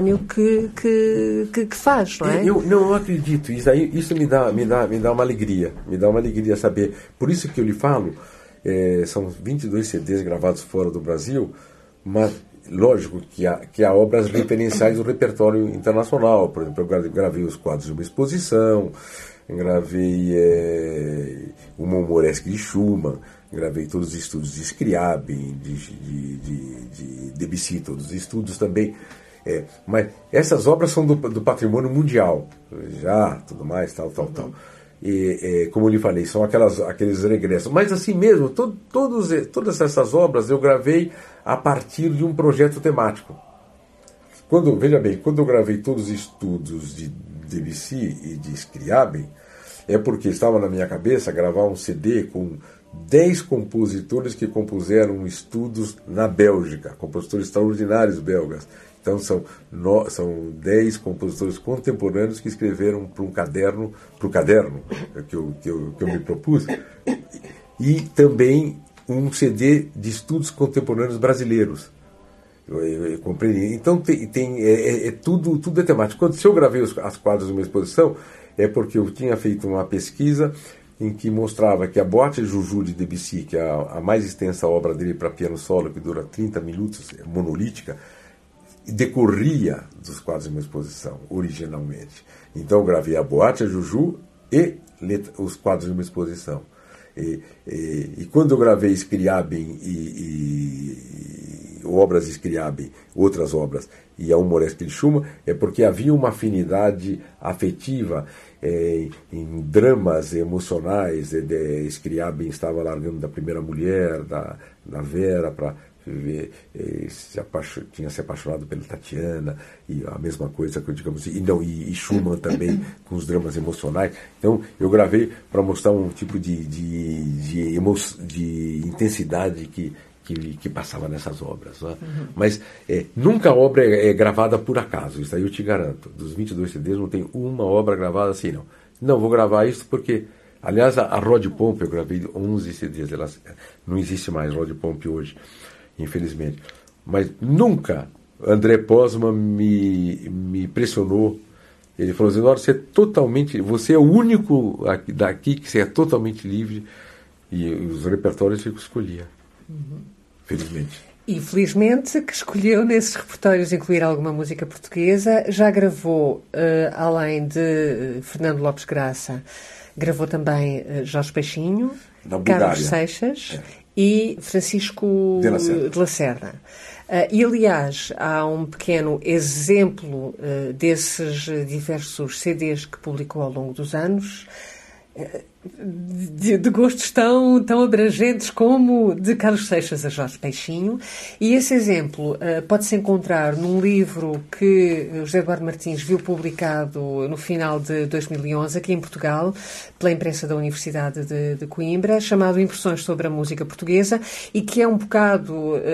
património que faz, não é? Eu não acredito. Isso me dá uma alegria. Me dá uma alegria saber. Por isso que eu lhe falo, são 22 CDs gravados fora do Brasil, mas lógico que há obras referenciais do repertório internacional. Por exemplo, eu gravei os quadros de uma exposição, gravei o Momoresque de Schumann, gravei todos os estudos de Scriabin, de Debussy, todos os estudos também. Mas essas obras são do patrimônio mundial, tudo mais, tal. E, como eu lhe falei, são aqueles regressos. Mas assim mesmo, todas essas obras eu gravei a partir de um projeto temático. Veja bem, quando eu gravei todos os estudos de Debussy e de Scriabin, é porque estava na minha cabeça gravar um CD com 10 compositores que compuseram estudos na Bélgica, compositores extraordinários belgas. Então são 10 compositores contemporâneos que escreveram para o caderno que eu me propus, e também um CD de estudos contemporâneos brasileiros. Eu compreendi. Então tudo é temático. Se eu gravei as quadros de uma exposição, é porque eu tinha feito uma pesquisa em que mostrava que a Boate Juju de Debussy, que é a mais extensa obra dele para piano solo, que dura 30 minutos, é monolítica, decorria dos quadros de uma exposição, originalmente. Então eu gravei a Boate Juju e os quadros de uma exposição. E quando eu gravei Scriabin e obras de Scriabin, outras obras, e a Momoresque de Schumann, é porque havia uma afinidade afetiva em dramas emocionais. Scriabin estava largando da primeira mulher, da Vera, para tinha se apaixonado pela Tatiana, e a mesma coisa, digamos assim, e Schumann também com os dramas emocionais. Então eu gravei para mostrar um tipo de intensidade que passava nessas obras, né? Mas nunca a obra é gravada por acaso, isso aí eu te garanto. Dos 22 CDs não tem uma obra gravada assim, não vou gravar isso porque, aliás, a Rod Pomp eu gravei 11 CDs, não existe mais Rod Pomp hoje, infelizmente. Mas nunca André Posma me pressionou. Ele falou assim: você é o único daqui que você é totalmente livre, e os repertórios eu escolhia. Felizmente. E felizmente que escolheu nesses repertórios incluir alguma música portuguesa. Já gravou, além de Fernando Lopes Graça, gravou também Jorge Peixinho, Carlos Seixas e Francisco de Lacerda. E, aliás, há um pequeno exemplo desses diversos CDs que publicou ao longo dos anos, de gostos tão abrangentes como de Carlos Seixas a Jorge Peixinho. E esse exemplo pode-se encontrar num livro que José Eduardo Martins viu publicado no final de 2011, aqui em Portugal, pela imprensa da Universidade de Coimbra, chamado Impressões sobre a Música Portuguesa, e que é um bocado,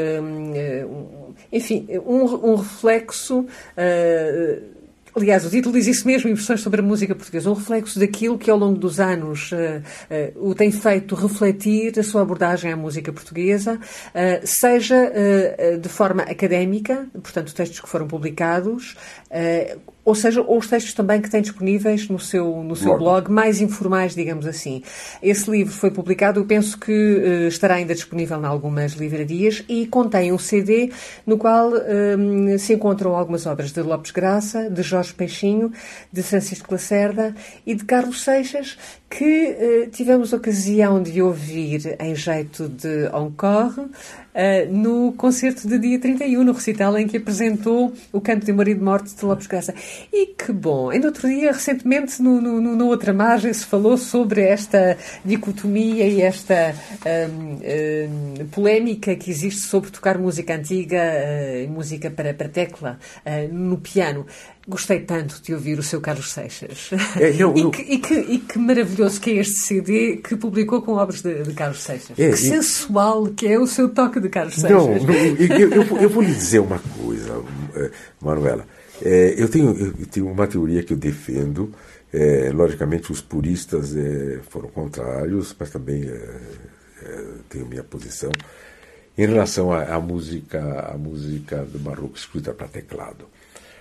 um reflexo. Aliás, o título diz isso mesmo, Impressões sobre a Música Portuguesa, um reflexo daquilo que ao longo dos anos o tem feito refletir a sua abordagem à música portuguesa, seja de forma académica, portanto, textos que foram publicados, ou seja, os textos também que tem disponíveis no seu blog, mais informais, digamos assim. Esse livro foi publicado, eu penso que estará ainda disponível em algumas livrarias, e contém um CD no qual se encontram algumas obras de Lopes Graça, de Jorge Peixinho, de Francisco Lacerda e de Carlos Seixas, que tivemos ocasião de ouvir em jeito de encore no concerto de dia 31, no recital em que apresentou o Canto de Amor e de Morte de Lopes Graça. E que bom! Ainda outro dia, recentemente, na outra margem, se falou sobre esta dicotomia e esta polémica que existe sobre tocar música antiga e música para tecla no piano. Gostei tanto de ouvir o seu Carlos Seixas. E que maravilhoso que é este CD que publicou com obras de Carlos Seixas. Que sensual que é o seu toque de Carlos Seixas. Eu vou lhe dizer uma coisa, Manuela. Eu tenho uma teoria que eu defendo. Logicamente, os puristas foram contrários, mas também tenho minha posição em relação à música do barroco escrita para teclado.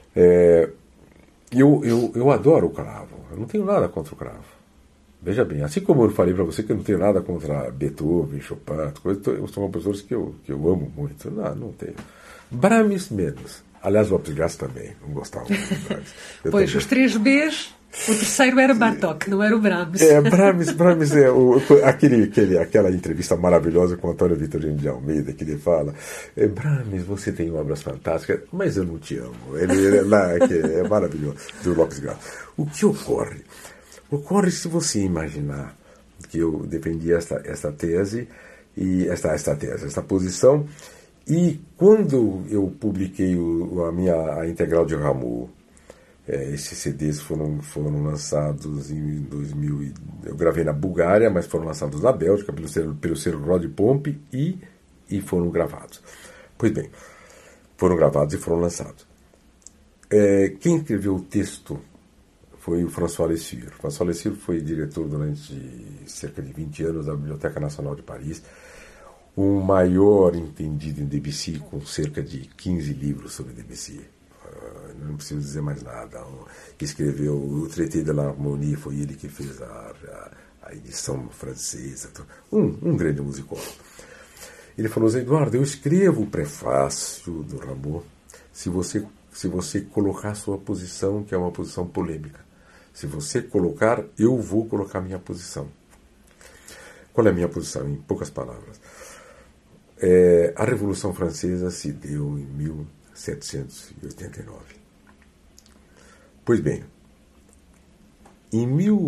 Eu adoro o cravo, eu não tenho nada contra o cravo. Veja bem, assim como eu falei para você que eu não tenho nada contra Beethoven, Chopin, são compositores que eu amo muito. Não tenho. Brahms menos. Aliás, Lopes Graça também, não gostava muito de Brahms. Pois, também. Os 3 Bs, o terceiro era Bartók, não era o Brahms. Brahms aquela entrevista maravilhosa com o Antônio Vitorino de Almeida, que ele fala, Brahms, você tem obras fantásticas, mas eu não te amo. Ele é maravilhoso, do Lopes Graça. O que ocorre? Ocorre se você imaginar que eu defendi esta tese, e esta posição, e quando eu publiquei a Integral de Rameau, esses CDs foram lançados em 2000, eu gravei na Bulgária, mas foram lançados na Bélgica pelo selo Rod Pompe e foram gravados. Pois bem, foram gravados e foram lançados. Quem escreveu o texto foi o François Lessure. François Lessure foi diretor durante cerca de 20 anos da Biblioteca Nacional de Paris, o maior entendido em Debussy, com cerca de 15 livros sobre Debussy. Não preciso dizer mais nada. Escreveu o Traité de l'Harmonie, foi ele que fez a edição francesa. Um grande musicólogo. Ele falou, Eduardo, eu escrevo o prefácio do Rameau se você colocar a sua posição, que é uma posição polêmica. Se você colocar, eu vou colocar minha posição. Qual é a minha posição? Em poucas palavras. A Revolução Francesa se deu em 1789. Pois bem, em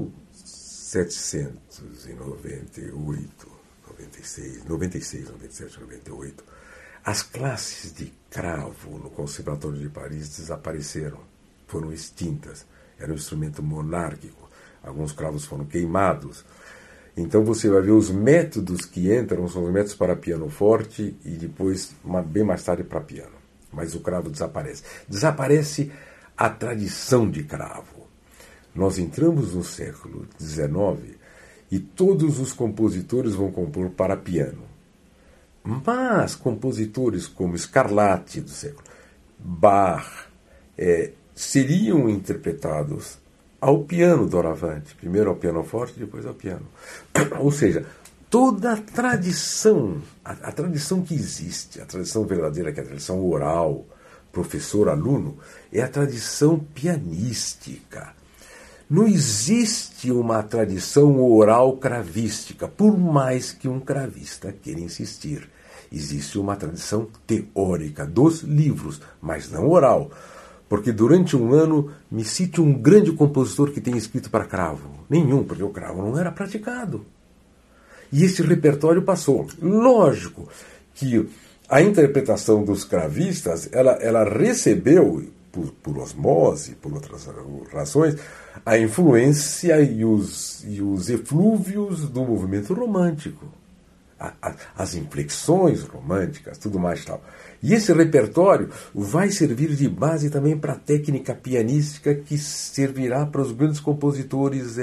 1798, 96, 97, 98, as classes de cravo no Conservatório de Paris desapareceram, foram extintas. Era um instrumento monárquico. Alguns cravos foram queimados. Então você vai ver os métodos que entram são os métodos para piano forte e depois, bem mais tarde, para piano. Mas o cravo desaparece. Desaparece a tradição de cravo. Nós entramos no século XIX e todos os compositores vão compor para piano. Mas compositores como Scarlatti do século, Bach, seriam interpretados ao piano doravante, primeiro ao pianoforte, depois ao piano. Ou seja, toda a tradição, a tradição que existe, a tradição verdadeira, que é a tradição oral, professor-aluno, é a tradição pianística. Não existe uma tradição oral cravística, por mais que um cravista queira insistir. Existe uma tradição teórica dos livros, mas não oral. Porque durante um ano me cite um grande compositor que tenha escrito para cravo. Nenhum, porque o cravo não era praticado. E esse repertório passou. Lógico que a interpretação dos cravistas, ela recebeu, por osmose, por outras razões, a influência e os eflúvios do movimento romântico. As inflexões românticas, tudo mais tal. E esse repertório vai servir de base também para a técnica pianística que servirá para os grandes compositores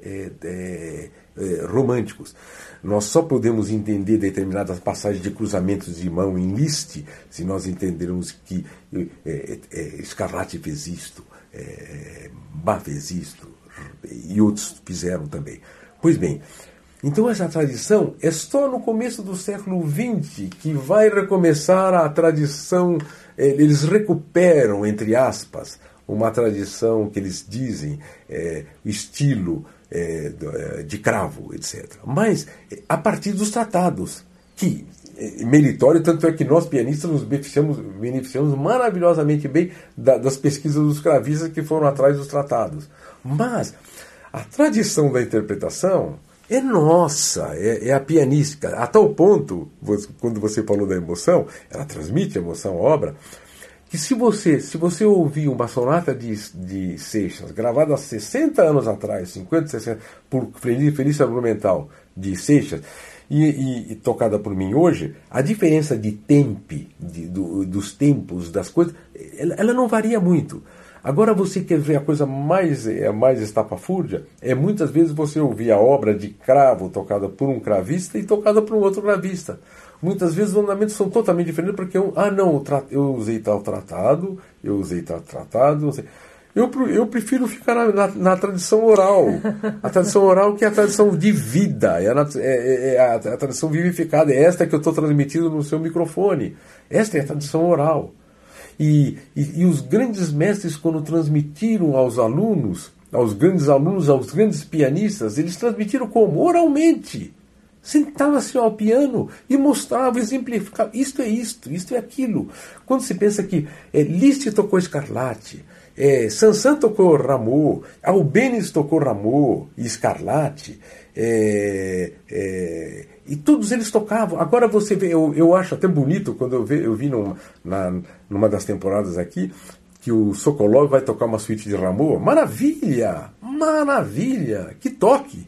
românticos. Nós só podemos entender determinadas passagens de cruzamentos de mão em Liszt se nós entendermos que Scarlatti fez isto, Bach fez isto, e outros fizeram também. Pois bem, então essa tradição é só no começo do século XX que vai recomeçar a tradição, eles recuperam, entre aspas, uma tradição que eles dizem, estilo de cravo, etc. Mas a partir dos tratados, que meritório, tanto é que nós pianistas nos beneficiamos maravilhosamente bem das pesquisas dos cravistas que foram atrás dos tratados. Mas a tradição da interpretação é nossa, é a pianística, a tal ponto, quando você falou da emoção, ela transmite emoção à obra, que se você ouvir uma sonata de Seixas, gravada há 60 anos atrás, 50, 60, por Felício Argumental de Seixas, e tocada por mim hoje, a diferença de tempi, dos tempos das coisas, ela não varia muito. Agora você quer ver a coisa mais estapafúrdia? Muitas vezes você ouvir a obra de cravo tocada por um cravista e tocada por um outro cravista. muitas vezes os andamentos são totalmente diferentes, porque eu usei tal tratado, eu prefiro ficar na tradição oral. A tradição oral que é a tradição de vida, é a tradição vivificada, é esta que eu estou transmitindo no seu microfone. Esta é a tradição oral. E os grandes mestres, quando transmitiram aos alunos, aos grandes pianistas, eles transmitiram como? Oralmente. Sentava-se ao piano e mostrava, exemplificava. Isto é aquilo. Quando se pensa que Liszt tocou Scarlatti, Sansão tocou Rameau, Albéniz tocou Rameau e Scarlatti, e todos eles tocavam. Agora você vê, eu acho até bonito quando eu vi numa das temporadas aqui que o Sokolov vai tocar uma suíte de Rameau. Maravilha! Maravilha! Que toque!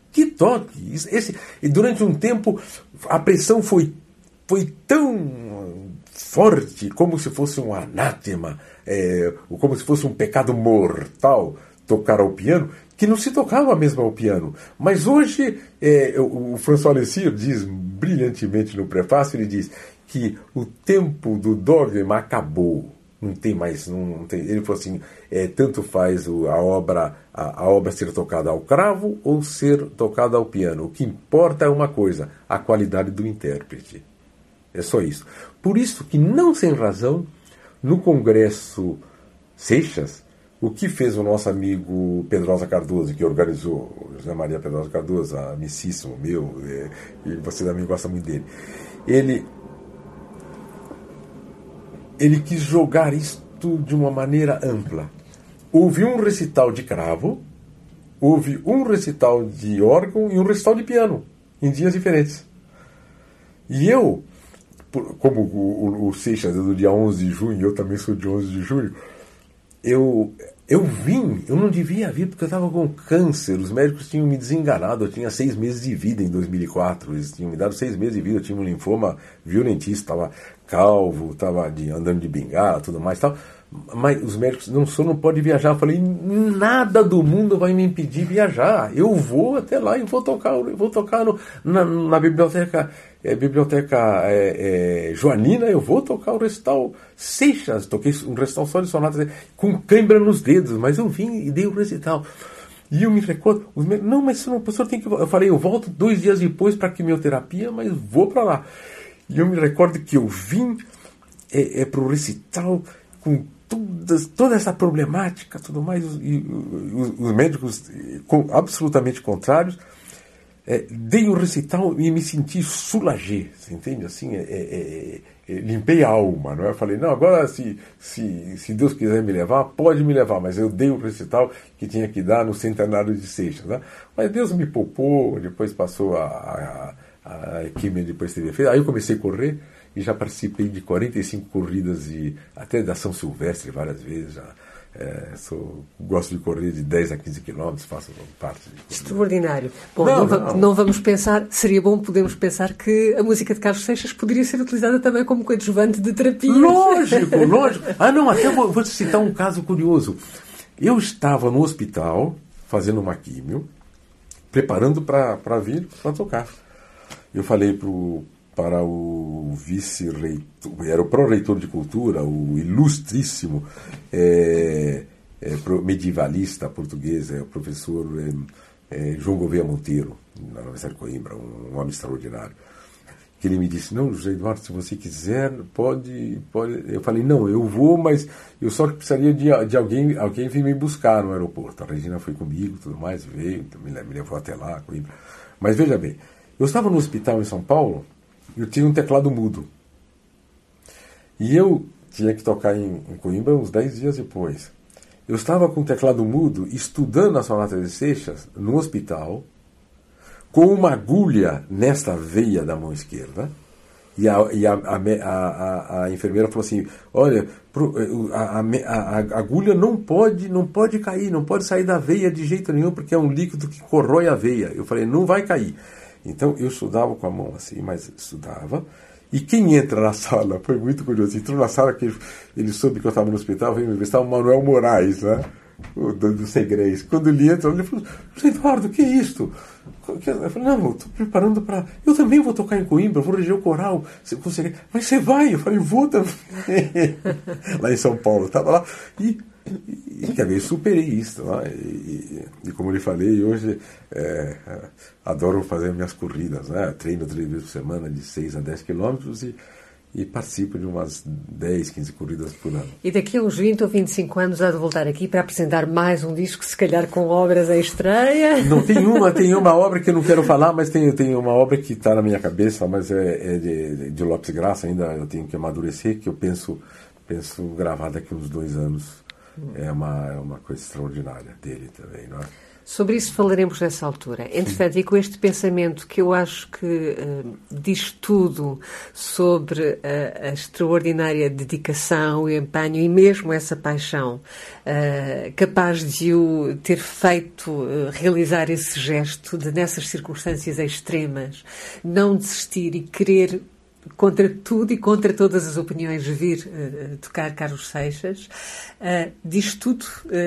E durante um tempo a pressão foi tão forte, como se fosse um anátema, como se fosse um pecado mortal tocar ao piano, que não se tocava mesmo ao piano. Mas hoje, o François Lessig diz brilhantemente no prefácio, ele diz que o tempo do dogma acabou. Não tem mais. Ele falou assim: tanto faz a obra ser tocada ao cravo ou ser tocada ao piano. O que importa é uma coisa: a qualidade do intérprete. É só isso. Por isso que, não sem razão, no Congresso Seixas, o que fez o nosso amigo Pedrosa Cardoso, que organizou, José Maria Pedrosa Cardoso, amicíssimo meu, e você também gosta muito dele, ele quis jogar isto de uma maneira ampla. Houve um recital de cravo, houve um recital de órgão e um recital de piano, em dias diferentes. E eu, como o Seixas é do dia 11 de junho, eu também sou de 11 de junho, eu não devia vir porque eu estava com câncer. Os médicos tinham me desenganado. Eu tinha 6 meses de vida em 2004. Eles tinham me dado 6 meses de vida. Eu tinha um linfoma violentíssimo, estava calvo, estava andando de bengala, tudo mais tal. Mas os médicos, o senhor não pode viajar. Eu falei: nada do mundo vai me impedir de viajar. Eu vou até lá e vou tocar na biblioteca Joanina. Eu vou tocar o recital Seixas. Toquei um recital só de sonatas com cãibra nos dedos, mas eu vim e dei o recital. E eu me recordo, não, mas o professor tem que... Eu falei: eu volto 2 dias depois para quimioterapia, mas vou para lá. E eu me recordo que eu vim para o recital com toda essa problemática, tudo mais, e os médicos absolutamente contrários. Dei o recital e me senti soulagé, você entende? Assim, limpei a alma, não é? Eu falei: não, agora se Deus quiser me levar, pode me levar, mas eu dei o recital que tinha que dar no centenário de Seixas, né? Mas Deus me poupou, depois passou a quimio, depois teve efeito. Aí eu comecei a correr e já participei de 45 corridas e até da São Silvestre várias vezes. Já gosto de correr de 10 a 15 quilômetros, faço parte de corrida. Extraordinário. Bom, não vamos pensar, seria bom podemos pensar que a música de Carlos Seixas poderia ser utilizada também como coadjuvante de terapia. Lógico. Até vou te citar um caso curioso. Eu estava no hospital fazendo uma químio, preparando para vir para tocar. Eu falei para o vice-reitor, era o pró-reitor de cultura, o ilustríssimo medievalista português, o professor João Gouveia Monteiro, na Universidade de Coimbra, um homem extraordinário, que ele me disse: não, José Eduardo, se você quiser, pode. Eu falei: não, eu vou, mas eu só precisaria de alguém vir me buscar no aeroporto. A Regina foi comigo, tudo mais, veio, me levou até lá, Coimbra. Mas veja bem, eu estava no hospital em São Paulo, eu tinha um teclado mudo. E eu tinha que tocar em Coimbra uns 10 dias depois. Eu estava com o teclado mudo, estudando a sonata de Seixas, no hospital, com uma agulha nesta veia da mão esquerda. E a enfermeira falou assim: olha, a agulha não pode cair, não pode sair da veia de jeito nenhum, porque é um líquido que corrói a veia. Eu falei: não vai cair. Então eu estudava com a mão assim, mas estudava. E quem entra na sala, foi muito curioso, entrou na sala que ele soube que eu estava no hospital, veio me ver, estava o Manuel Moraes, né? do Segrés. Quando ele entra, ele falou: José Eduardo, o que é isto? Eu falei: não, eu estou preparando para... Eu também vou tocar em Coimbra, vou reger o coral. Mas você vai? Eu falei: vou também. Lá em São Paulo, estava lá. E quer ver, superei isso. Né? E como eu lhe falei, hoje adoro fazer minhas corridas. Né? Treino 3 vezes por semana, de 6 a 10 quilômetros e participo de umas 10, 15 corridas por ano. E daqui a uns 20 ou 25 anos há de voltar aqui para apresentar mais um disco, se calhar com obras em estreia? Não, tem uma obra que eu não quero falar, mas tem uma obra que está na minha cabeça, mas é de Lopes Graça, ainda eu tenho que amadurecer, que eu penso gravar daqui a uns 2 anos. É uma coisa extraordinária dele também, não é? Sobre isso falaremos nessa altura. Entretanto, e com este pensamento que eu acho que diz tudo sobre a extraordinária dedicação e empenho e mesmo essa paixão capaz de o ter feito realizar esse gesto de, nessas circunstâncias extremas, não desistir e querer, contra tudo e contra todas as opiniões, vir tocar Carlos Seixas, diz tudo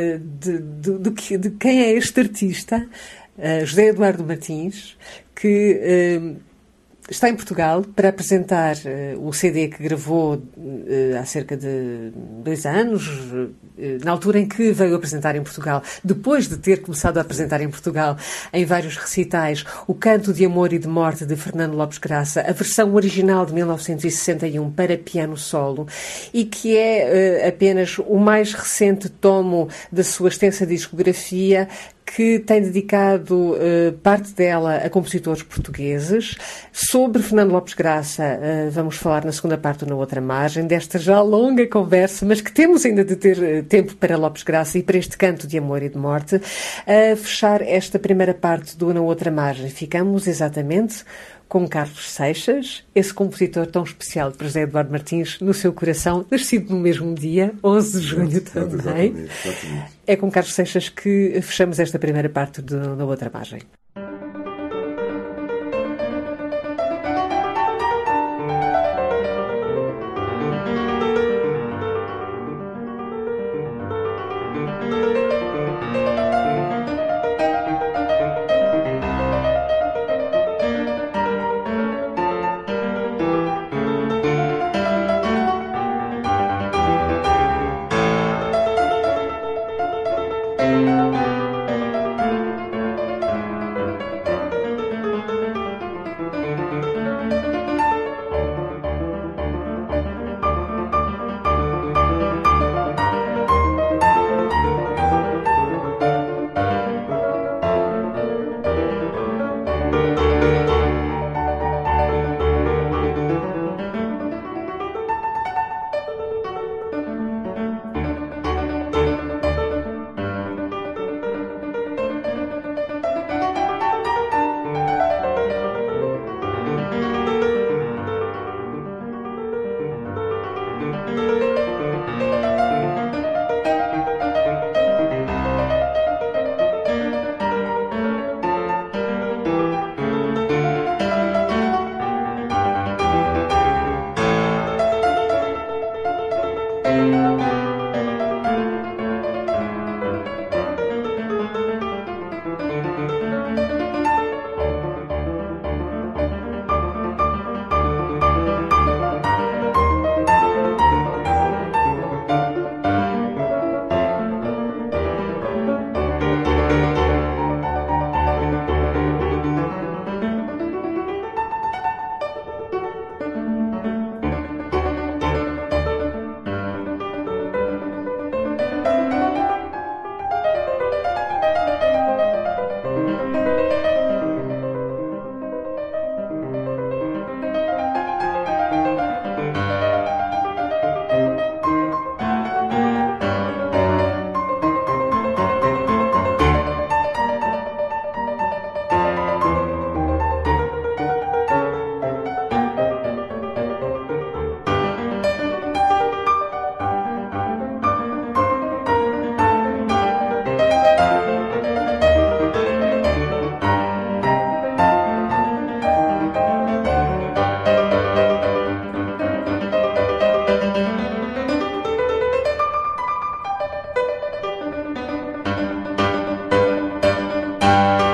de quem é este artista, José Eduardo Martins, que está em Portugal para apresentar o CD que gravou há cerca de 2 anos, na altura em que veio apresentar em Portugal, depois de ter começado a apresentar em Portugal em vários recitais, o Canto de Amor e de Morte de Fernando Lopes Graça, a versão original de 1961 para piano solo, e que é apenas o mais recente tomo da sua extensa discografia, que tem dedicado parte dela a compositores portugueses. Sobre Fernando Lopes Graça vamos falar na segunda parte ou na outra margem desta já longa conversa, mas que temos ainda de ter tempo para Lopes Graça e para este Canto de Amor e de Morte. A fechar esta primeira parte do Na Outra Margem, ficamos exatamente com Carlos Seixas, esse compositor tão especial para José Eduardo Martins, no seu coração, nascido no mesmo dia, 11 de junho também. Exatamente. É com Carlos Seixas que fechamos esta primeira parte Na Outra Margem. Música